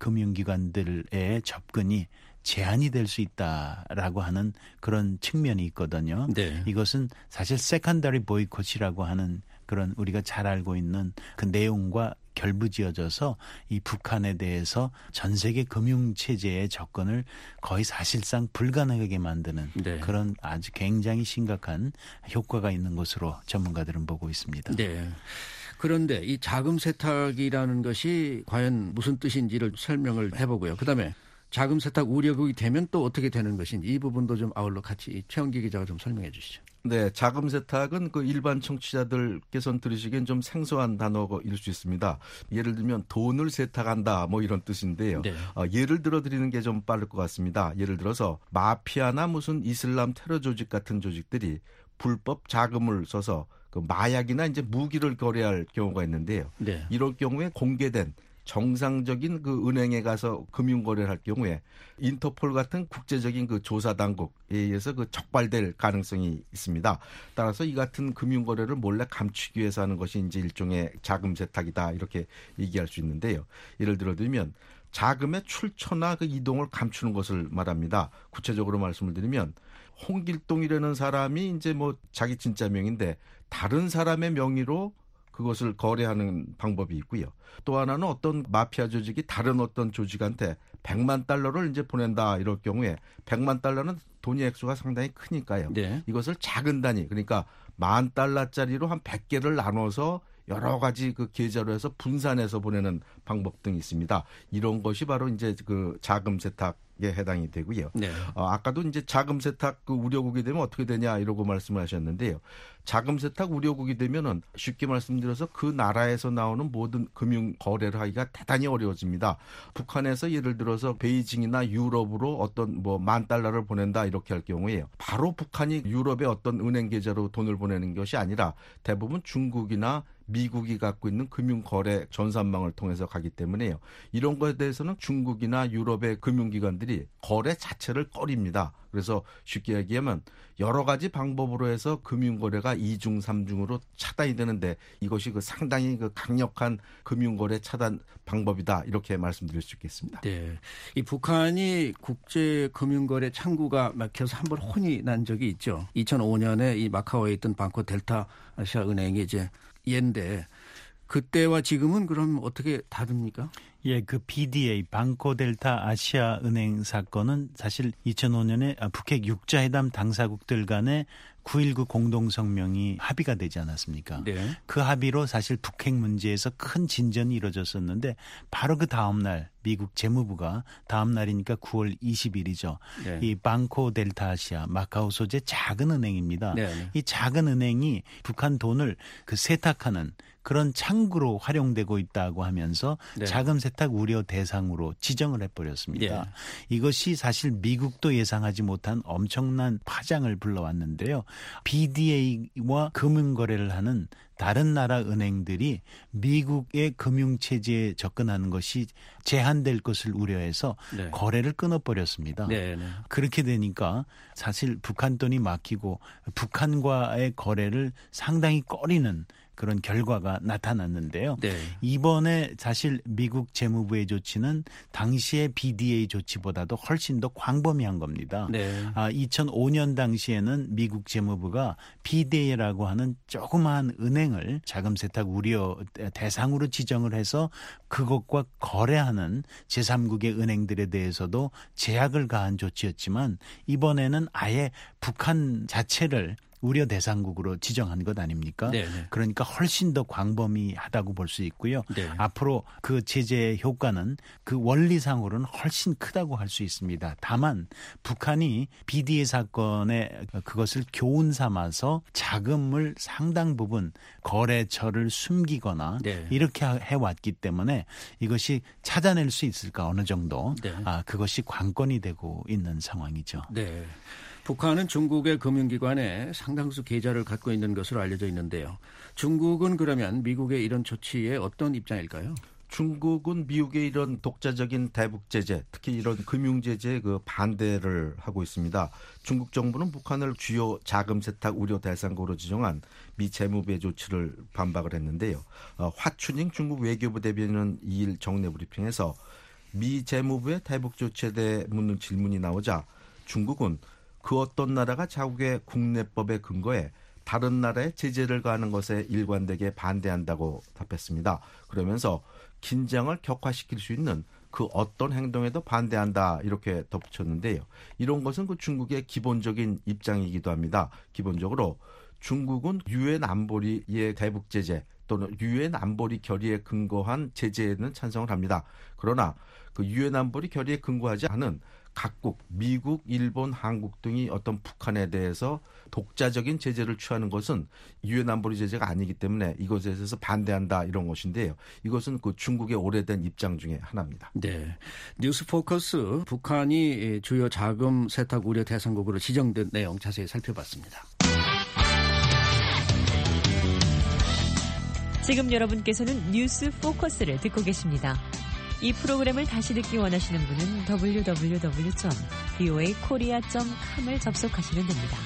금융기관들의 접근이 제한이 될 수 있다라고 하는 그런 측면이 있거든요. 네. 이것은 사실 세컨더리 보이콧이라고 하는 그런 우리가 잘 알고 있는 그 내용과 결부지어져서 이 북한에 대해서 전 세계 금융체제의 접근을 거의 사실상 불가능하게 만드는 네. 그런 아주 굉장히 심각한 효과가 있는 것으로 전문가들은 보고 있습니다. 네. 그런데 이 자금 세탁이라는 것이 과연 무슨 뜻인지를 설명을 해보고요. 그다음에 자금 세탁 우려국이 되면 또 어떻게 되는 것인지 이 부분도 좀 아울러 같이 최영기 기자가 좀 설명해 주시죠. 네, 자금 세탁은 그 일반 청취자들께서는 들으시기엔 좀 생소한 단어일 수 있습니다. 예를 들면 돈을 세탁한다 뭐 이런 뜻인데요. 네. 어, 예를 들어 드리는 게 좀 빠를 것 같습니다. 예를 들어서 마피아나 무슨 이슬람 테러 조직 같은 조직들이 불법 자금을 써서 그 마약이나 이제 무기를 거래할 경우가 있는데요. 네. 이럴 경우에 공개된 정상적인 그 은행에 가서 금융거래를 할 경우에 인터폴 같은 국제적인 그 조사 당국에 의해서 그 적발될 가능성이 있습니다. 따라서 이 같은 금융거래를 몰래 감추기 위해서 하는 것이 이제 일종의 자금 세탁이다 이렇게 얘기할 수 있는데요. 예를 들어 들면 자금의 출처나 그 이동을 감추는 것을 말합니다. 구체적으로 말씀을 드리면 홍길동이라는 사람이 이제 뭐 자기 진짜 명인데 다른 사람의 명의로 그것을 거래하는 방법이 있고요. 또 하나는 어떤 마피아 조직이 다른 어떤 조직한테 백만 달러를 이제 보낸다 이럴 경우에 백만 달러는 돈의 액수가 상당히 크니까요. 네. 이것을 작은 단위 그러니까 만 달러짜리로 한 백 개를 나눠서 여러 가지 그 계좌로 해서 분산해서 보내는 방법 등이 있습니다. 이런 것이 바로 이제 그 자금 세탁 에 해당이 되고요. 네. 어, 아까도 이제 자금 세탁 그 우려국이 되면 어떻게 되냐 이러고 말씀을 하셨는데요. 자금 세탁 우려국이 되면은 쉽게 말씀드려서 그 나라에서 나오는 모든 금융 거래를 하기가 대단히 어려워집니다. 북한에서 예를 들어서 베이징이나 유럽으로 어떤 뭐 만 달러를 보낸다 이렇게 할 경우에요. 바로 북한이 유럽의 어떤 은행 계좌로 돈을 보내는 것이 아니라 대부분 중국이나 미국이 갖고 있는 금융거래 전산망을 통해서 가기 때문에요. 이런 것에 대해서는 중국이나 유럽의 금융기관들이 거래 자체를 꺼립니다. 그래서 쉽게 얘기하면 여러 가지 방법으로 해서 금융거래가 이중, 삼중으로 차단이 되는데 이것이 그 상당히 그 강력한 금융거래 차단 방법이다. 이렇게 말씀드릴 수 있겠습니다. 네. 이 북한이 국제금융거래 창구가 막혀서 한 번 혼이 난 적이 있죠. 이천오 년에 이 마카오에 있던 방코 델타 아시아 은행이 이제 얘인데 그때와 지금은 그럼 어떻게 다릅니까? 예, 그 비디에이 방코 델타 아시아 은행 사건은 사실 이천오 년에 북핵 육자회담 당사국들 간의 구일구 공동성명이 합의가 되지 않았습니까? 네. 그 합의로 사실 북핵 문제에서 큰 진전이 이루어졌었는데 바로 그 다음 날 미국 재무부가 다음 날이니까 구월 이십일이죠. 네. 이 방코 델타 아시아 마카오 소재 작은 은행입니다. 네. 이 작은 은행이 북한 돈을 그 세탁하는 그런 창구로 활용되고 있다고 하면서 네. 자금 세탁 우려 대상으로 지정을 해버렸습니다. 네. 이것이 사실 미국도 예상하지 못한 엄청난 파장을 불러왔는데요. 비디에이와 금융거래를 하는 다른 나라 은행들이 미국의 금융체제에 접근하는 것이 제한될 것을 우려해서 네. 거래를 끊어버렸습니다. 네, 네. 그렇게 되니까 사실 북한 돈이 막히고 북한과의 거래를 상당히 꺼리는 그런 결과가 나타났는데요. 네. 이번에 사실 미국 재무부의 조치는 당시의 비디에이 조치보다도 훨씬 더 광범위한 겁니다. 네. 아, 이천오 년 당시에는 미국 재무부가 비디에이라고 하는 조그마한 은행을 자금 세탁 우려 대상으로 지정을 해서 그것과 거래하는 제삼국의 은행들에 대해서도 제약을 가한 조치였지만 이번에는 아예 북한 자체를 우려 대상국으로 지정한 것 아닙니까? 네네. 그러니까 훨씬 더 광범위하다고 볼 수 있고요. 네. 앞으로 그 제재의 효과는 그 원리상으로는 훨씬 크다고 할 수 있습니다. 다만 북한이 비디에이 사건에 그것을 교훈 삼아서 자금을 상당 부분 거래처를 숨기거나 네. 이렇게 해왔기 때문에 이것이 찾아낼 수 있을까 어느 정도 네. 아, 그것이 관건이 되고 있는 상황이죠. 네. 북한은 중국의 금융기관에 상당수 계좌를 갖고 있는 것으로 알려져 있는데요. 중국은 그러면 미국의 이런 조치에 어떤 입장일까요? 중국은 미국의 이런 독자적인 대북 제재, 특히 이런 금융 제재에 그 반대를 하고 있습니다. 중국 정부는 북한을 주요 자금 세탁 우려 대상국으로 지정한 미 재무부의 조치를 반박을 했는데요. 어, 화춘잉 중국 외교부 대변인은 이 일 정례 브리핑에서 미 재무부의 대북 조치에 대해 묻는 질문이 나오자 중국은 그 어떤 나라가 자국의 국내법에 근거해 다른 나라에 제재를 가하는 것에 일관되게 반대한다고 답했습니다. 그러면서 긴장을 격화시킬 수 있는 그 어떤 행동에도 반대한다 이렇게 덧붙였는데요. 이런 것은 그 중국의 기본적인 입장이기도 합니다. 기본적으로 중국은 유엔 안보리의 대북 제재 또는 유엔 안보리 결의에 근거한 제재에는 찬성을 합니다. 그러나 그 유엔 안보리 결의에 근거하지 않은 각국, 미국, 일본, 한국 등이 어떤 북한에 대해서 독자적인 제재를 취하는 것은 유엔 안보리 제재가 아니기 때문에 이것에 대해서 반대한다 이런 것인데요. 이것은 그 중국의 오래된 입장 중에 하나입니다. 네, 뉴스 포커스 북한이 주요 자금 세탁 우려 대상국으로 지정된 내용 자세히 살펴봤습니다. 지금 여러분께서는 뉴스 포커스를 듣고 계십니다. 이 프로그램을 다시 듣기 원하시는 분은 더블유 더블유 더블유 점 브이오에이 코리아 점 컴을 접속하시면 됩니다.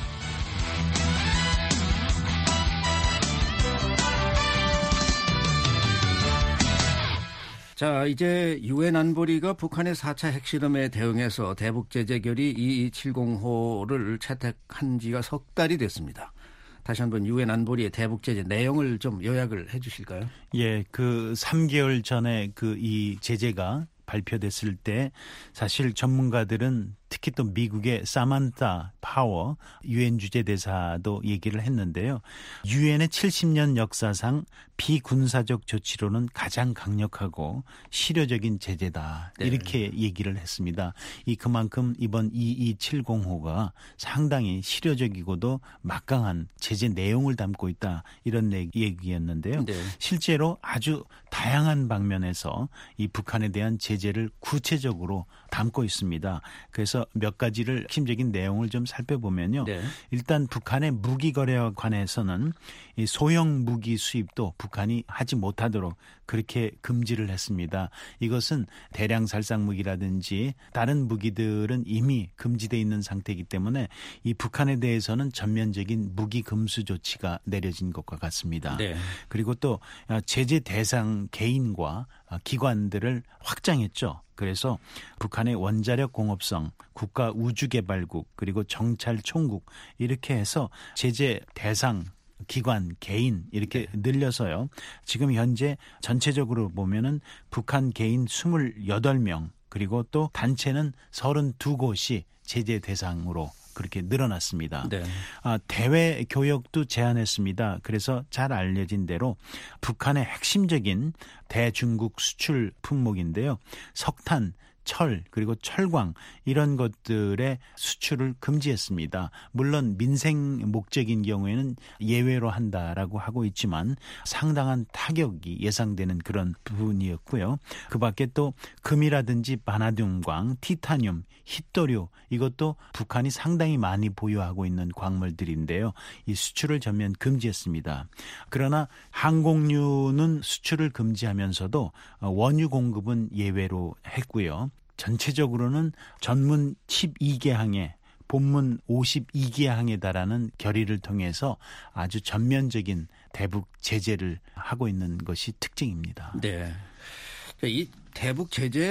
자, 이제 유엔 안보리가 북한의 사 차 핵실험에 대응해서 대북 제재 결의 이이칠공호를 채택한 지가 석 달이 됐습니다. 다시 한번 유엔 안보리의 대북 제재 내용을 좀 요약을 해 주실까요? 예, 그 삼 개월 전에 그 이 제재가 발표됐을 때 사실 전문가들은 특히 또 미국의 사만타 파워 유엔 주재대사도 얘기를 했는데요. 유엔의 칠십 년 역사상 비군사적 조치로는 가장 강력하고 실효적인 제재다. 네. 이렇게 얘기를 했습니다. 이 그만큼 이번 이이칠공호가 상당히 실효적이고도 막강한 제재 내용을 담고 있다. 이런 얘기였는데요. 네. 실제로 아주 다양한 방면에서 이 북한에 대한 제재를 구체적으로 담고 있습니다. 그래서 몇 가지를 핵심적인 내용을 좀 살펴보면요. 네. 일단 북한의 무기 거래와 관해서는 이 소형 무기 수입도 북한이 하지 못하도록 그렇게 금지를 했습니다. 이것은 대량 살상 무기라든지 다른 무기들은 이미 금지되어 있는 상태이기 때문에 이 북한에 대해서는 전면적인 무기 금수 조치가 내려진 것과 같습니다. 네. 그리고 또 제재 대상 개인과 기관들을 확장했죠. 그래서 북한의 원자력 공업성, 국가 우주개발국, 그리고 정찰 총국 이렇게 해서 제재 대상 기관, 개인 이렇게 늘려서요. 지금 현재 전체적으로 보면은 북한 개인 이십팔 명 그리고 또 단체는 삼십이 곳이 제재 대상으로 그렇게 늘어났습니다. 네. 아, 대외 교역도 제한했습니다. 그래서 잘 알려진 대로 북한의 핵심적인 대중국 수출 품목인데요. 석탄, 철 그리고 철광 이런 것들의 수출을 금지했습니다. 물론 민생 목적인 경우에는 예외로 한다라고 하고 있지만 상당한 타격이 예상되는 그런 부분이었고요. 그 밖에 또 금이라든지 바나듐광, 티타늄, 힛도류 이것도 북한이 상당히 많이 보유하고 있는 광물들인데요. 이 수출을 전면 금지했습니다. 그러나 항공유는 수출을 금지하면서도 원유 공급은 예외로 했고요. 전체적으로는 전문 십이 개 항에 본문 오십이 개 항에 달하는 결의를 통해서 아주 전면적인 대북 제재를 하고 있는 것이 특징입니다. 네. 이 대북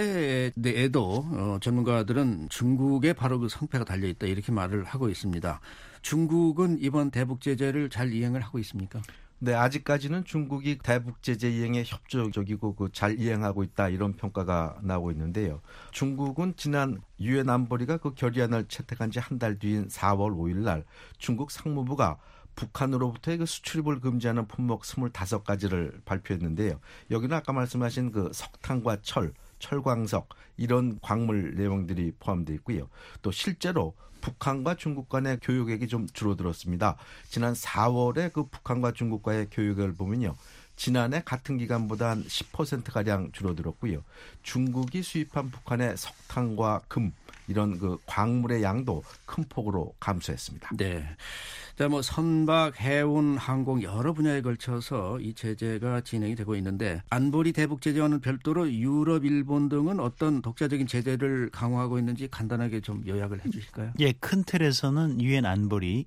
제재에도 어, 전문가들은 중국에 바로 그 성패가 달려있다 이렇게 말을 하고 있습니다. 중국은 이번 대북 제재를 잘 이행을 하고 있습니까? 네, 아직까지는 중국이 대북 제재 이행에 협조적이고 그 잘 이행하고 있다 이런 평가가 나오고 있는데요. 중국은 지난 유엔 안보리가 그 결의안을 채택한 지 한 달 뒤인 사월 오일 날 중국 상무부가 북한으로부터의 그 수출입을 금지하는 품목 스물다섯 가지를 발표했는데요. 여기는 아까 말씀하신 그 석탄과 철, 철광석 이런 광물 내용들이 포함되어 있고요. 또 실제로 북한과 중국 간의 교육액이 좀 줄어들었습니다. 지난 사월에 그 북한과 중국과의 교육액을 보면요. 지난해 같은 기간보다 한 십 퍼센트가량 줄어들었고요. 중국이 수입한 북한의 석탄과 금 이런 그 광물의 양도 큰 폭으로 감소했습니다. 네. 자, 뭐 선박, 해운, 항공 여러 분야에 걸쳐서 이 제재가 진행이 되고 있는데 안보리 대북 제재와는 별도로 유럽, 일본 등은 어떤 독자적인 제재를 강화하고 있는지 간단하게 좀 요약을 해 주실까요? 예, 큰 틀에서는 유엔 안보리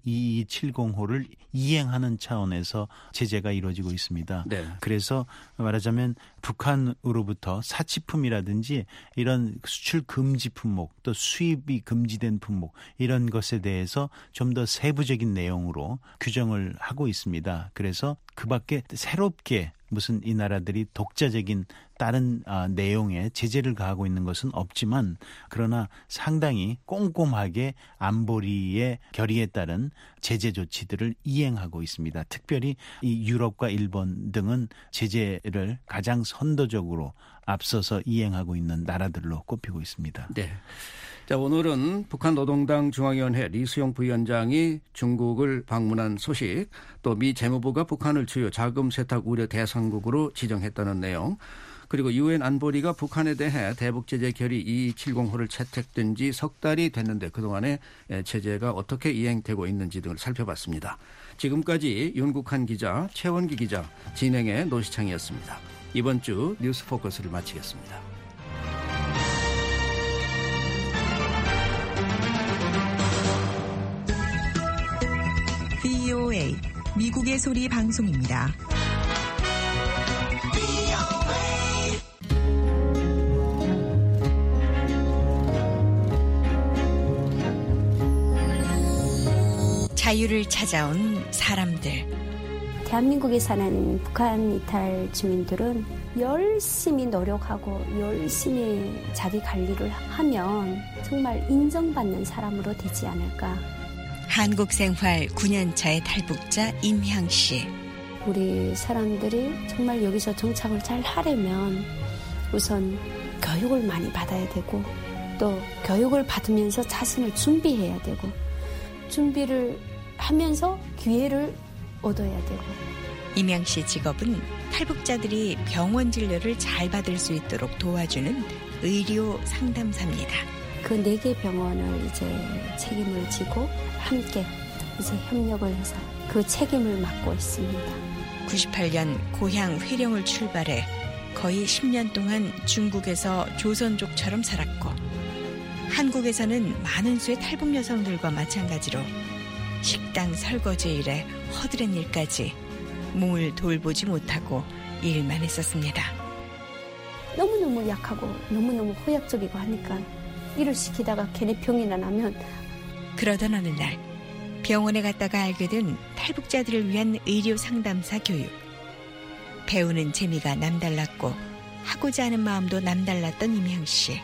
이이칠공호를 이행하는 차원에서 제재가 이루어지고 있습니다. 네. 그래서 말하자면 북한으로부터 사치품이라든지 이런 수출 금지 품목 또 수입이 금지된 품목 이런 것에 대해서 좀 더 세부적인 내용으로 규정을 하고 있습니다. 그래서 그 밖에 새롭게 무슨 이 나라들이 독자적인 다른 아, 내용에 제재를 가하고 있는 것은 없지만 그러나 상당히 꼼꼼하게 안보리의 결의에 따른 제재 조치들을 이행하고 있습니다. 특별히 이 유럽과 일본 등은 제재를 가장 선도적으로 앞서서 이행하고 있는 나라들로 꼽히고 있습니다. 네. 자, 오늘은 북한 노동당 중앙위원회 리수용 부위원장이 중국을 방문한 소식, 또 미 재무부가 북한을 주요 자금 세탁 우려 대상국으로 지정했다는 내용, 그리고 유엔 안보리가 북한에 대해 대북 제재 결의 이이칠공호를 채택된 지 석 달이 됐는데 그동안에 제재가 어떻게 이행되고 있는지 등을 살펴봤습니다. 지금까지 윤국한 기자, 최원기 기자, 진행의 노시창이었습니다. 이번 주 뉴스 포커스를 마치겠습니다. 브이오에이 미국의 소리 방송입니다. 자유를 찾아온 사람들. 대한민국에 사는 북한 이탈 주민들은 열심히 노력하고 열심히 자기 관리를 하면 정말 인정받는 사람으로 되지 않을까. 한국 생활 구 년 차의 탈북자 임향 씨. 우리 사람들이 정말 여기서 정착을 잘 하려면 우선 교육을 많이 받아야 되고 또 교육을 받으면서 자신을 준비해야 되고 준비를 하면서 기회를 얻어야 되고. 임향 씨 직업은 탈북자들이 병원 진료를 잘 받을 수 있도록 도와주는 의료 상담사입니다. 그 네 개 병원을 이제 책임을 지고 함께 이제 협력을 해서 그 책임을 맡고 있습니다. 구십팔 년 고향 회령을 출발해 거의 십 년 동안 중국에서 조선족처럼 살았고 한국에서는 많은 수의 탈북 여성들과 마찬가지로 식당 설거지 일에 허드렛 일까지 몸을 돌보지 못하고 일만 했었습니다. 너무너무 약하고 너무너무 허약적이고 하니까 일을 시키다가 괜히 병이나 나면. 그러던 어느 날 병원에 갔다가 알게 된 탈북자들을 위한 의료 상담사 교육. 배우는 재미가 남달랐고 하고자 하는 마음도 남달랐던 임향 씨.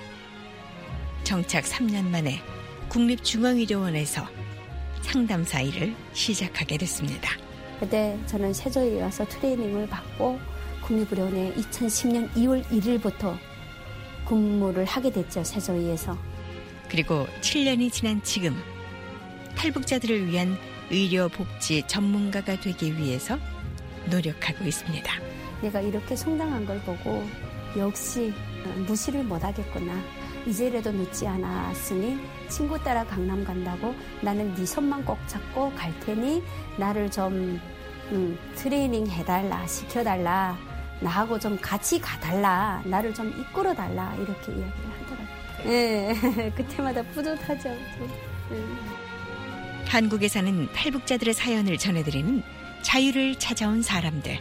정착 삼 년 만에 국립중앙의료원에서 상담사 일을 시작하게 됐습니다. 그때 저는 세조에 와서 트레이닝을 받고 국립의료원에 이천십 년 이월 일일부터 근무를 하게 됐죠. 세조의에서. 그리고 칠 년이 지난 지금 탈북자들을 위한 의료복지 전문가가 되기 위해서 노력하고 있습니다. 내가 이렇게 성장한 걸 보고 역시 무시를 못하겠구나. 이제라도 늦지 않았으니 친구 따라 강남 간다고 나는 네 손만 꼭 잡고 갈 테니 나를 좀 음, 트레이닝 해달라, 시켜달라, 나하고 좀 같이 가달라, 나를 좀 이끌어달라 이렇게 이야기를 하더라고요. 네, 그때마다 뿌듯하죠. 네. 한국에 사는 탈북자들의 사연을 전해드리는 자유를 찾아온 사람들.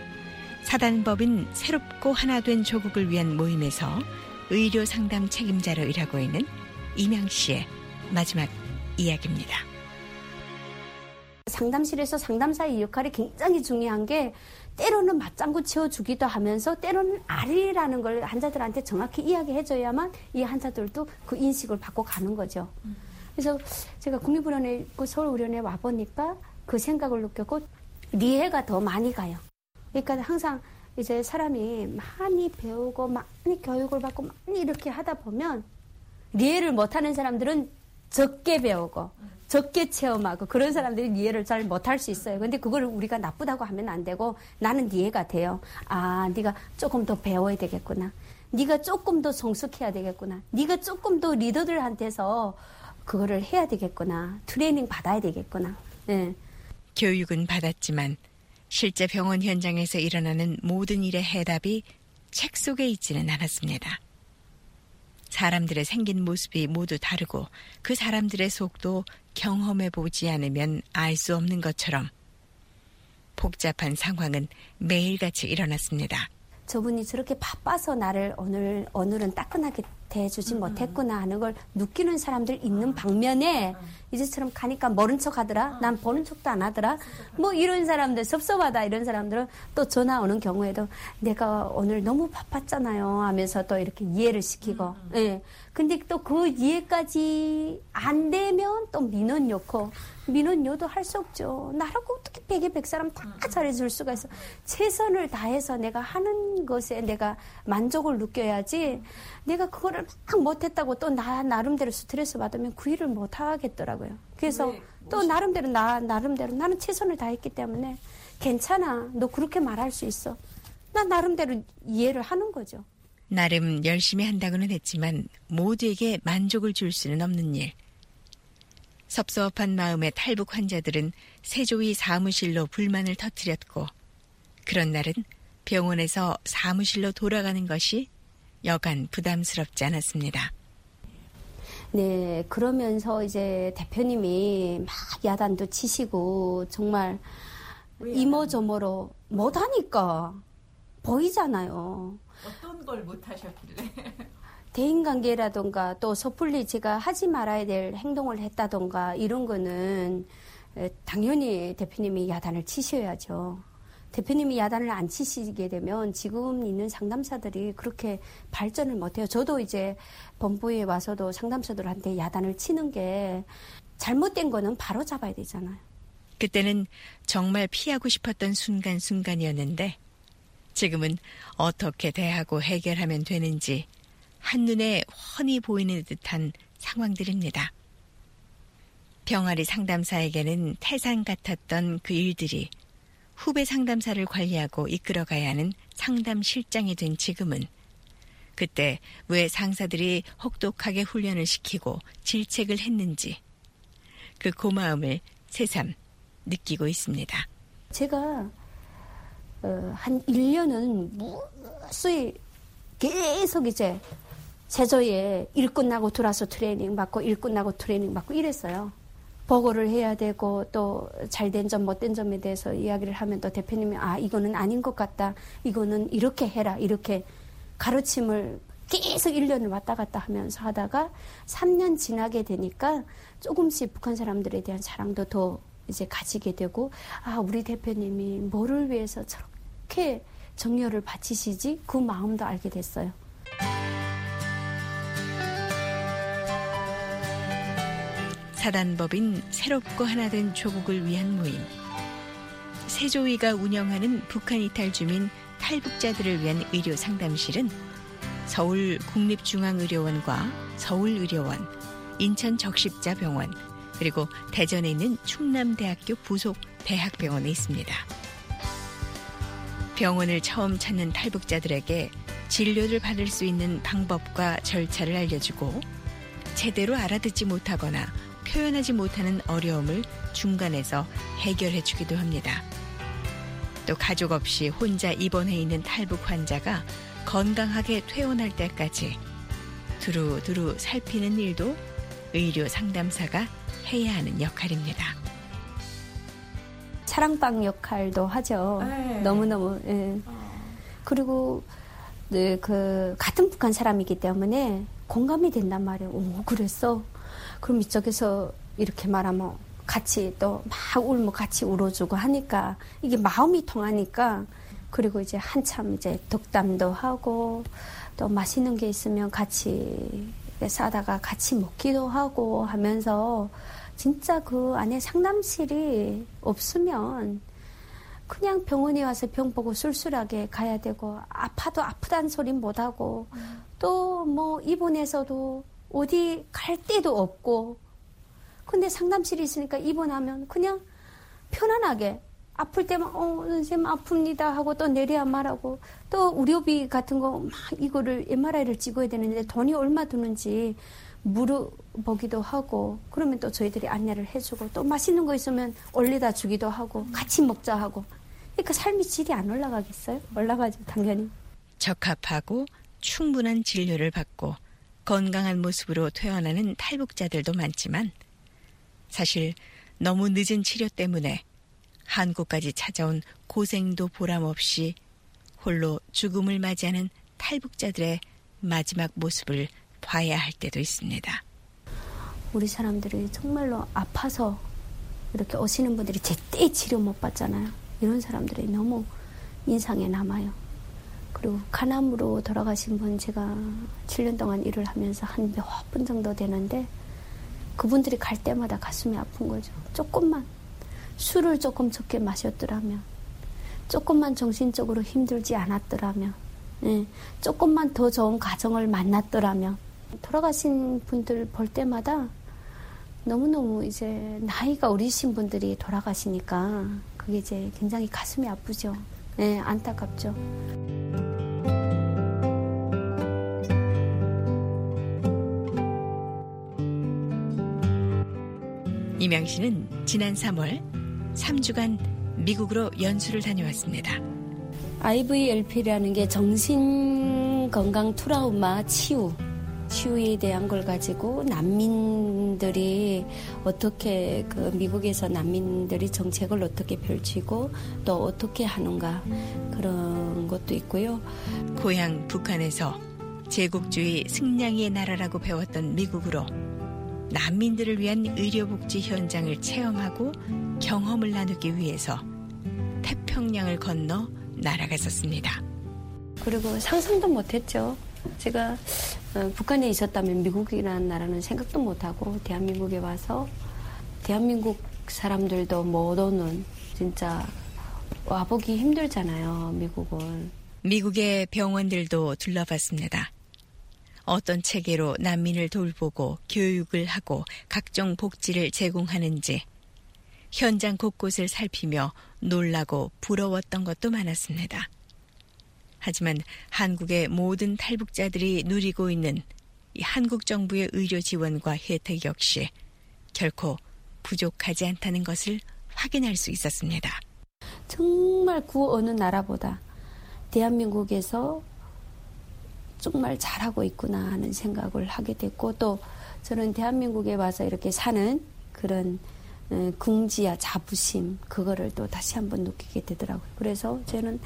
사단법인 새롭고 하나 된 조국을 위한 모임에서 의료 상담 책임자로 일하고 있는 임향 씨의 마지막 이야기입니다. 상담실에서 상담사의 역할이 굉장히 중요한 게 때로는 맞장구 치워주기도 하면서 때로는 아리라는 걸 환자들한테 정확히 이야기해줘야만 이 환자들도 그 인식을 받고 가는 거죠. 그래서 제가 국립의료원에 있고 서울의료원에 와보니까 그 생각을 느꼈고 리해가 더 많이 가요. 그러니까 항상 이제 사람이 많이 배우고 많이 교육을 받고 많이 이렇게 하다 보면 리해를 못하는 사람들은 적게 배우고 적게 체험하고 그런 사람들이 이해를 잘 못할 수 있어요. 근데 그걸 우리가 나쁘다고 하면 안 되고 나는 이해가 돼요. 아, 네가 조금 더 배워야 되겠구나. 네가 조금 더 성숙해야 되겠구나. 네가 조금 더 리더들한테서 그거를 해야 되겠구나. 트레이닝 받아야 되겠구나. 네. 교육은 받았지만 실제 병원 현장에서 일어나는 모든 일의 해답이 책 속에 있지는 않았습니다. 사람들의 생긴 모습이 모두 다르고 그 사람들의 속도 경험해보지 않으면 알 수 없는 것처럼 복잡한 상황은 매일같이 일어났습니다. 저분이 저렇게 바빠서 나를 오늘, 오늘은 따끈하게 대해주지 음. 못했구나 하는 걸 느끼는 사람들 있는 방면에 음. 이제처럼 가니까 모른 척 하더라. 난 보는 척도 안 하더라. 뭐 이런 사람들, 섭섭하다 이런 사람들은 또 전화 오는 경우에도 내가 오늘 너무 바빴잖아요 하면서 또 이렇게 이해를 시키고. 음. 예. 근데 또 그 이해까지 안 되면 또 민원 넣고 민원요도 할 수 없죠. 나라고 어떻게 백에 백 사람 다 잘해줄 수가 있어. 최선을 다해서 내가 하는 것에 내가 만족을 느껴야지 내가 그거를 막 못했다고 또 나 나름대로 스트레스 받으면 그 일을 못 하겠더라고요. 그래서 또 나름대로 나 나름대로 나는 최선을 다했기 때문에 괜찮아. 너 그렇게 말할 수 있어. 나 나름대로 이해를 하는 거죠. 나름 열심히 한다고는 했지만 모두에게 만족을 줄 수는 없는 일. 섭섭한 마음의 탈북 환자들은 세조위 사무실로 불만을 터뜨렸고 그런 날은 병원에서 사무실로 돌아가는 것이 여간 부담스럽지 않았습니다. 네, 그러면서 이제 대표님이 막 야단도 치시고 정말 이모저모로 못하니까 보이잖아요. 어떤 걸 못하셨길래? 대인관계라던가 또 섣불리 제가 하지 말아야 될 행동을 했다던가 이런 거는 당연히 대표님이 야단을 치셔야죠. 대표님이 야단을 안 치시게 되면 지금 있는 상담사들이 그렇게 발전을 못해요. 저도 이제 본부에 와서도 상담사들한테 야단을 치는 게 잘못된 거는 바로 잡아야 되잖아요. 그때는 정말 피하고 싶었던 순간순간이었는데 지금은 어떻게 대하고 해결하면 되는지 한눈에 훤히 보이는 듯한 상황들입니다. 병아리 상담사에게는 태산 같았던 그 일들이 후배 상담사를 관리하고 이끌어가야 하는 상담 실장이 된 지금은 그때 왜 상사들이 혹독하게 훈련을 시키고 질책을 했는지 그 고마움을 새삼 느끼고 있습니다. 제가 어, 한 일 년은 무수히 계속 이제 세조에 일 끝나고 들어와서 트레이닝 받고 일 끝나고 트레이닝 받고 이랬어요. 보고를 해야 되고 또 잘된 점 못된 점에 대해서 이야기를 하면 또 대표님이 아 이거는 아닌 것 같다. 이거는 이렇게 해라. 이렇게 가르침을 계속 일 년을 왔다 갔다 하면서 하다가 삼 년 지나게 되니까 조금씩 북한 사람들에 대한 사랑도 더 이제 가지게 되고 아 우리 대표님이 뭐를 위해서 저렇게 정열을 바치시지? 그 마음도 알게 됐어요. 사단법인 새롭고 하나된 조국을 위한 모임. 세조위가 운영하는 북한 이탈 주민 탈북자들을 위한 의료 상담실은 서울 국립중앙의료원과 서울의료원, 인천적십자병원, 그리고 대전에 있는 충남대학교 부속 대학병원에 있습니다. 병원을 처음 찾는 탈북자들에게 진료를 받을 수 있는 방법과 절차를 알려주고 제대로 알아듣지 못하거나 표현하지 못하는 어려움을 중간에서 해결해주기도 합니다. 또 가족 없이 혼자 입원해 있는 탈북 환자가 건강하게 퇴원할 때까지 두루두루 살피는 일도 의료 상담사가 해야 하는 역할입니다. 사랑방 역할도 하죠. 네. 너무너무. 예. 그리고 네, 그 같은 북한 사람이기 때문에 공감이 된단 말이에요. 오, 그랬어? 그럼 이쪽에서 이렇게 말하면 같이 또 막 울면 같이 울어주고 하니까 이게 마음이 통하니까 그리고 이제 한참 이제 덕담도 하고 또 맛있는 게 있으면 같이 싸다가 같이 먹기도 하고 하면서 진짜 그 안에 상담실이 없으면 그냥 병원에 와서 병 보고 술술하게 가야 되고 아파도 아프다는 소리 못하고 음. 또 뭐 입원해서도 어디 갈 데도 없고 근데 상담실이 있으니까 입원하면 그냥 편안하게 아플 때만 어 선생님 아픕니다 하고 또 내려야 말하고 또 의료비 같은 거 막 이거를 엠알아이를 찍어야 되는데 돈이 얼마 드는지 물어보기도 하고 그러면 또 저희들이 안내를 해주고 또 맛있는 거 있으면 올려다 주기도 하고 같이 먹자 하고 그러니까 삶의 질이 안 올라가겠어요? 올라가죠 당연히. 적합하고 충분한 진료를 받고 건강한 모습으로 퇴원하는 탈북자들도 많지만 사실 너무 늦은 치료 때문에 한국까지 찾아온 고생도 보람없이 홀로 죽음을 맞이하는 탈북자들의 마지막 모습을 봐야 할 때도 있습니다. 우리 사람들이 정말로 아파서 이렇게 오시는 분들이 제때 치료 못 받잖아요. 이런 사람들이 너무 인상에 남아요. 그리고 간암으로 돌아가신 분 제가 칠 년 동안 일을 하면서 한 몇 분 정도 되는데 그분들이 갈 때마다 가슴이 아픈 거죠. 조금만 술을 조금 적게 마셨더라면 조금만 정신적으로 힘들지 않았더라면 예, 조금만 더 좋은 가정을 만났더라면 돌아가신 분들 볼 때마다 너무너무 이제 나이가 어리신 분들이 돌아가시니까 그게 이제 굉장히 가슴이 아프죠. 예, 안타깝죠. 이명 씨는 지난 삼월 삼 주간 미국으로 연수를 다녀왔습니다. 아이브이엘피라는 게 정신건강 트라우마 치유, 치유에 대한 걸 가지고 난민들이 어떻게 그 미국에서 난민들이 정책을 어떻게 펼치고 또 어떻게 하는가 그런 것도 있고요. 고향 북한에서 제국주의 승냥이의 나라라고 배웠던 미국으로 난민들을 위한 의료복지 현장을 체험하고 경험을 나누기 위해서 태평양을 건너 날아갔었습니다. 그리고 상상도 못했죠. 제가 북한에 있었다면 미국이라는 나라는 생각도 못하고 대한민국에 와서 대한민국 사람들도 못 오는 진짜 와보기 힘들잖아요. 미국은. 미국의 병원들도 둘러봤습니다. 어떤 체계로 난민을 돌보고 교육을 하고 각종 복지를 제공하는지 현장 곳곳을 살피며 놀라고 부러웠던 것도 많았습니다. 하지만 한국의 모든 탈북자들이 누리고 있는 이 한국 정부의 의료 지원과 혜택 역시 결코 부족하지 않다는 것을 확인할 수 있었습니다. 정말 그 어느 나라보다 대한민국에서 정말 잘하고 있구나 하는 생각을 하게 됐고 또 저는 대한민국에 와서 이렇게 사는 그런 긍지와 자부심 그거를 또 다시 한번 느끼게 되더라고요. 그래서 저는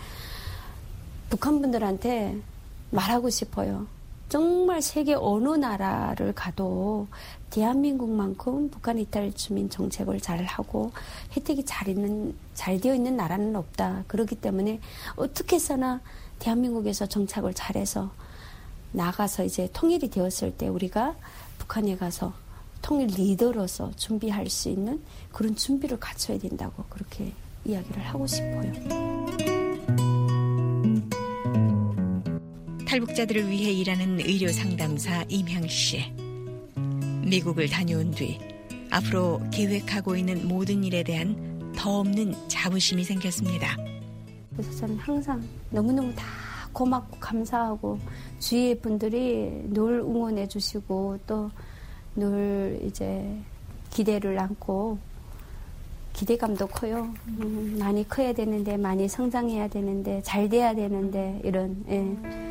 북한 분들한테 말하고 싶어요. 정말 세계 어느 나라를 가도 대한민국만큼 북한 이탈 주민 정책을 잘하고 혜택이 잘 있는 잘 되어 있는 나라는 없다. 그렇기 때문에 어떻게 해서나 대한민국에서 정착을 잘해서 나가서 이제 통일이 되었을 때 우리가 북한에 가서 통일 리더로서 준비할 수 있는 그런 준비를 갖춰야 된다고 그렇게 이야기를 하고 싶어요. 탈북자들을 위해 일하는 의료 상담사 임향 씨. 미국을 다녀온 뒤 앞으로 계획하고 있는 모든 일에 대한 더 없는 자부심이 생겼습니다. 그래서 저는 항상 너무너무 다 고맙고 감사하고 주위의 분들이 늘 응원해 주시고 또 늘 이제 기대를 안고 기대감도 커요. 음, 많이 커야 되는데 많이 성장해야 되는데 잘 돼야 되는데 이런 예.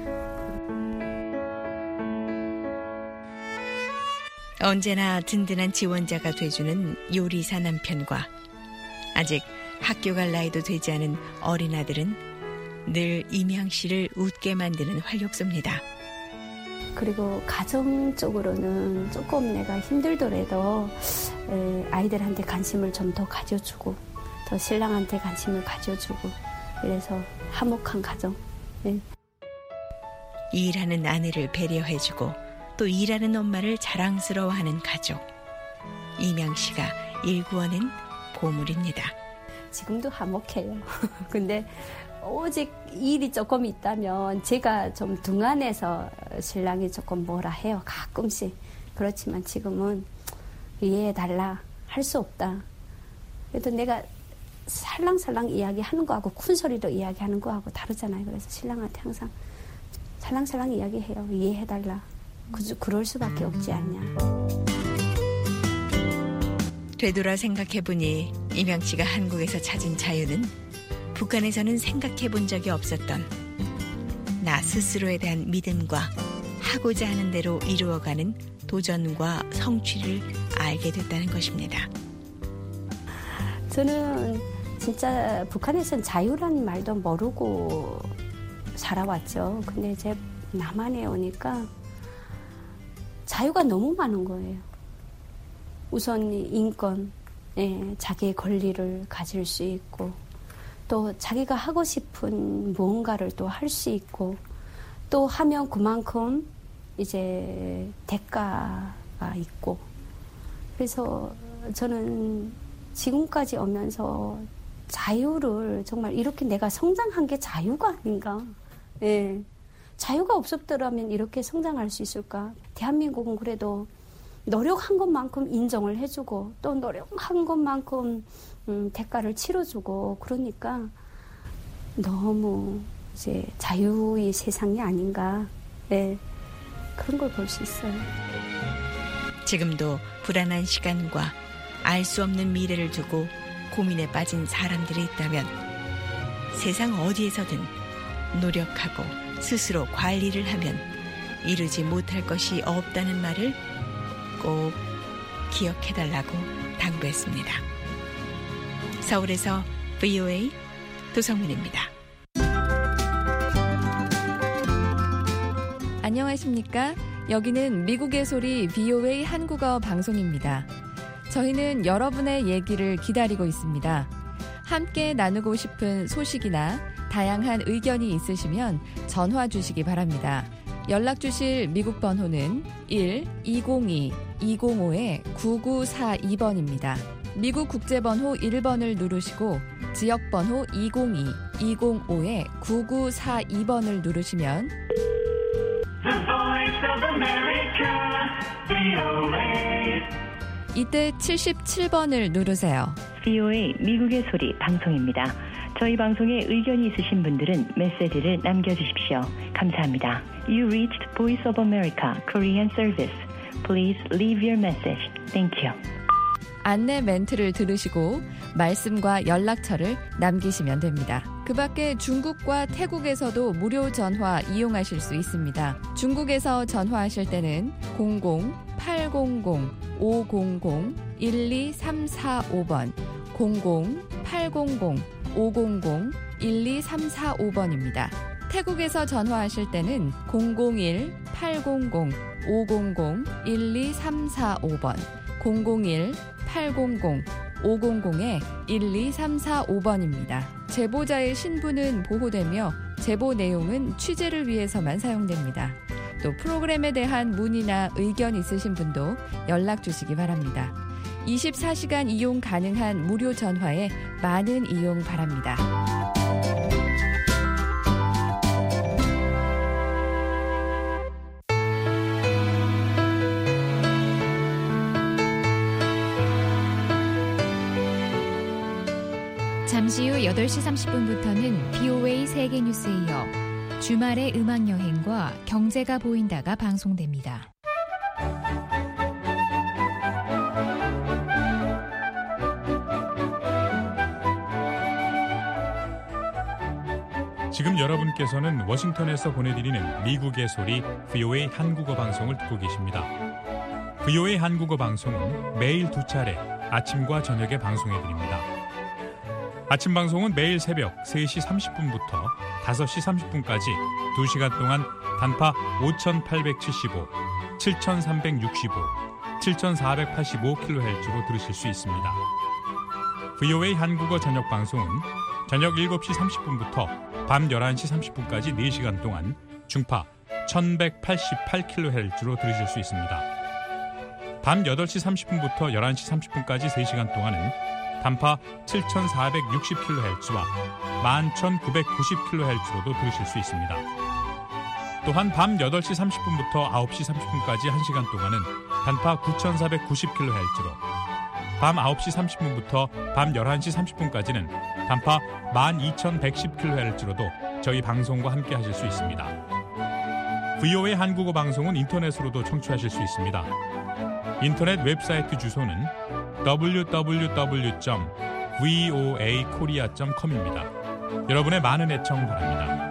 언제나 든든한 지원자가 돼주는 요리사 남편과 아직 학교 갈 나이도 되지 않은 어린아들은 늘 임향 씨를 웃게 만드는 활력소입니다. 그리고 가정적으로는 조금 내가 힘들더라도 아이들한테 관심을 좀 더 가져주고 또 신랑한테 관심을 가져주고 그래서 화목한 가정. 네. 일하는 아내를 배려해주고 또 일하는 엄마를 자랑스러워하는 가족. 이명 씨가 일구어낸 보물입니다. 지금도 화목해요. 근데 오직 일이 조금 있다면 제가 좀 등한해서 신랑이 조금 뭐라 해요. 가끔씩. 그렇지만 지금은 이해해달라. 할 수 없다. 그래도 내가 살랑살랑 이야기하는 거하고 큰 소리로 이야기하는 거하고 다르잖아요. 그래서 신랑한테 항상 살랑살랑 이야기해요. 이해해달라. 그, 그럴 수밖에 없지 않냐. 되돌아 생각해보니 이명 씨가 한국에서 찾은 자유는 북한에서는 생각해본 적이 없었던 나 스스로에 대한 믿음과 하고자 하는 대로 이루어가는 도전과 성취를 알게 됐다는 것입니다. 저는 진짜 북한에서는 자유라는 말도 모르고 살아왔죠. 근데 이제 남한에 오니까 자유가 너무 많은 거예요. 우선 인권, 예, 자기의 권리를 가질 수 있고 또 자기가 하고 싶은 무언가를 또 할 수 있고 또 하면 그만큼 이제 대가가 있고 그래서 저는 지금까지 오면서 자유를 정말 이렇게 내가 성장한 게 자유가 아닌가. 예. 자유가 없었더라면 이렇게 성장할 수 있을까. 대한민국은 그래도 노력한 것만큼 인정을 해주고 또 노력한 것만큼 음, 대가를 치러주고 그러니까 너무 이제 자유의 세상이 아닌가. 예. 그런 걸 볼 수 있어요. 지금도 불안한 시간과 알 수 없는 미래를 두고 고민에 빠진 사람들이 있다면 세상 어디에서든 노력하고 스스로 관리를 하면 이루지 못할 것이 없다는 말을 꼭 기억해달라고 당부했습니다. 서울에서 브이오에이 도성민입니다. 안녕하십니까? 여기는 미국의 소리 브이오에이 한국어 방송입니다. 저희는 여러분의 얘기를 기다리고 있습니다. 함께 나누고 싶은 소식이나 다양한 의견이 있으시면 전화 주시기 바랍니다. 연락 주실 미국 번호는 일 이공이 이공오 구구사이 번입니다. 미국 국제번호 일 번을 누르시고 지역번호 이공이 이공오 구구사이 번을 누르시면 이때 칠십칠 번을 누르세요. 브이오에이 미국의 소리 방송입니다. 저희 방송에 의견이 있으신 분들은 메시지를 남겨주십시오. 감사합니다. You reached Voice of America Korean Service. Please leave your message. Thank you. 안내 멘트를 들으시고 말씀과 연락처를 남기시면 됩니다. 그 밖에 중국과 태국에서도 무료 전화 이용하실 수 있습니다. 중국에서 전화하실 때는 공공 팔공공 오공공 일이삼사오 번 공공 팔공공 오공공 일이삼사오 번입니다. 태국에서 전화하실 때는 공공일 팔공공 오공공 일이삼사오 번 공공일 팔공공 오공공 일이삼사오 번입니다. 제보자의 신분은 보호되며 제보 내용은 취재를 위해서만 사용됩니다. 또 프로그램에 대한 문의나 의견 있으신 분도 연락 주시기 바랍니다. 이십사 시간 이용 가능한 무료 전화에 많은 이용 바랍니다. 잠시 후 여덟 시 삼십 분부터는 브이오에이 세계뉴스에 이어 주말의 음악여행과 경제가 보인다가 방송됩니다. 지금 여러분께서는 워싱턴에서 보내드리는 미국의 소리 브이오에이 한국어 방송을 듣고 계십니다. 브이오에이 한국어 방송은 매일 두 차례 아침과 저녁에 방송해드립니다. 아침 방송은 매일 새벽 세 시 삼십 분부터 다섯 시 삼십 분까지 두 시간 동안 단파 오천팔백칠십오, 칠천삼백육십오, 칠천사백팔십오 킬로헤르츠로 들으실 수 있습니다. 브이오에이 한국어 저녁 방송은 저녁 일곱 시 삼십 분부터 밤 열한 시 삼십 분까지 네 시간 동안 중파 천백팔십팔 킬로헤르츠로 들으실 수 있습니다. 밤 여덟 시 삼십 분부터 열한 시 삼십 분까지 세 시간 동안은 단파 칠천사백육십 킬로헤르츠와 만 천구백구십 킬로헤르츠로도 들으실 수 있습니다. 또한 밤 여덟 시 삼십 분부터 아홉 시 삼십 분까지 한 시간 동안은 단파 구천사백구십 킬로헤르츠로, 밤 아홉 시 삼십 분부터 밤 열한 시 삼십 분까지는 단파 만 이천백십 킬로헤르츠로도 저희 방송과 함께 하실 수 있습니다. 브이오에이 한국어 방송은 인터넷으로도 청취하실 수 있습니다. 인터넷 웹사이트 주소는 더블유 더블유 더블유 점 브이오에이 코리아 점 컴입니다. 여러분의 많은 애청 바랍니다.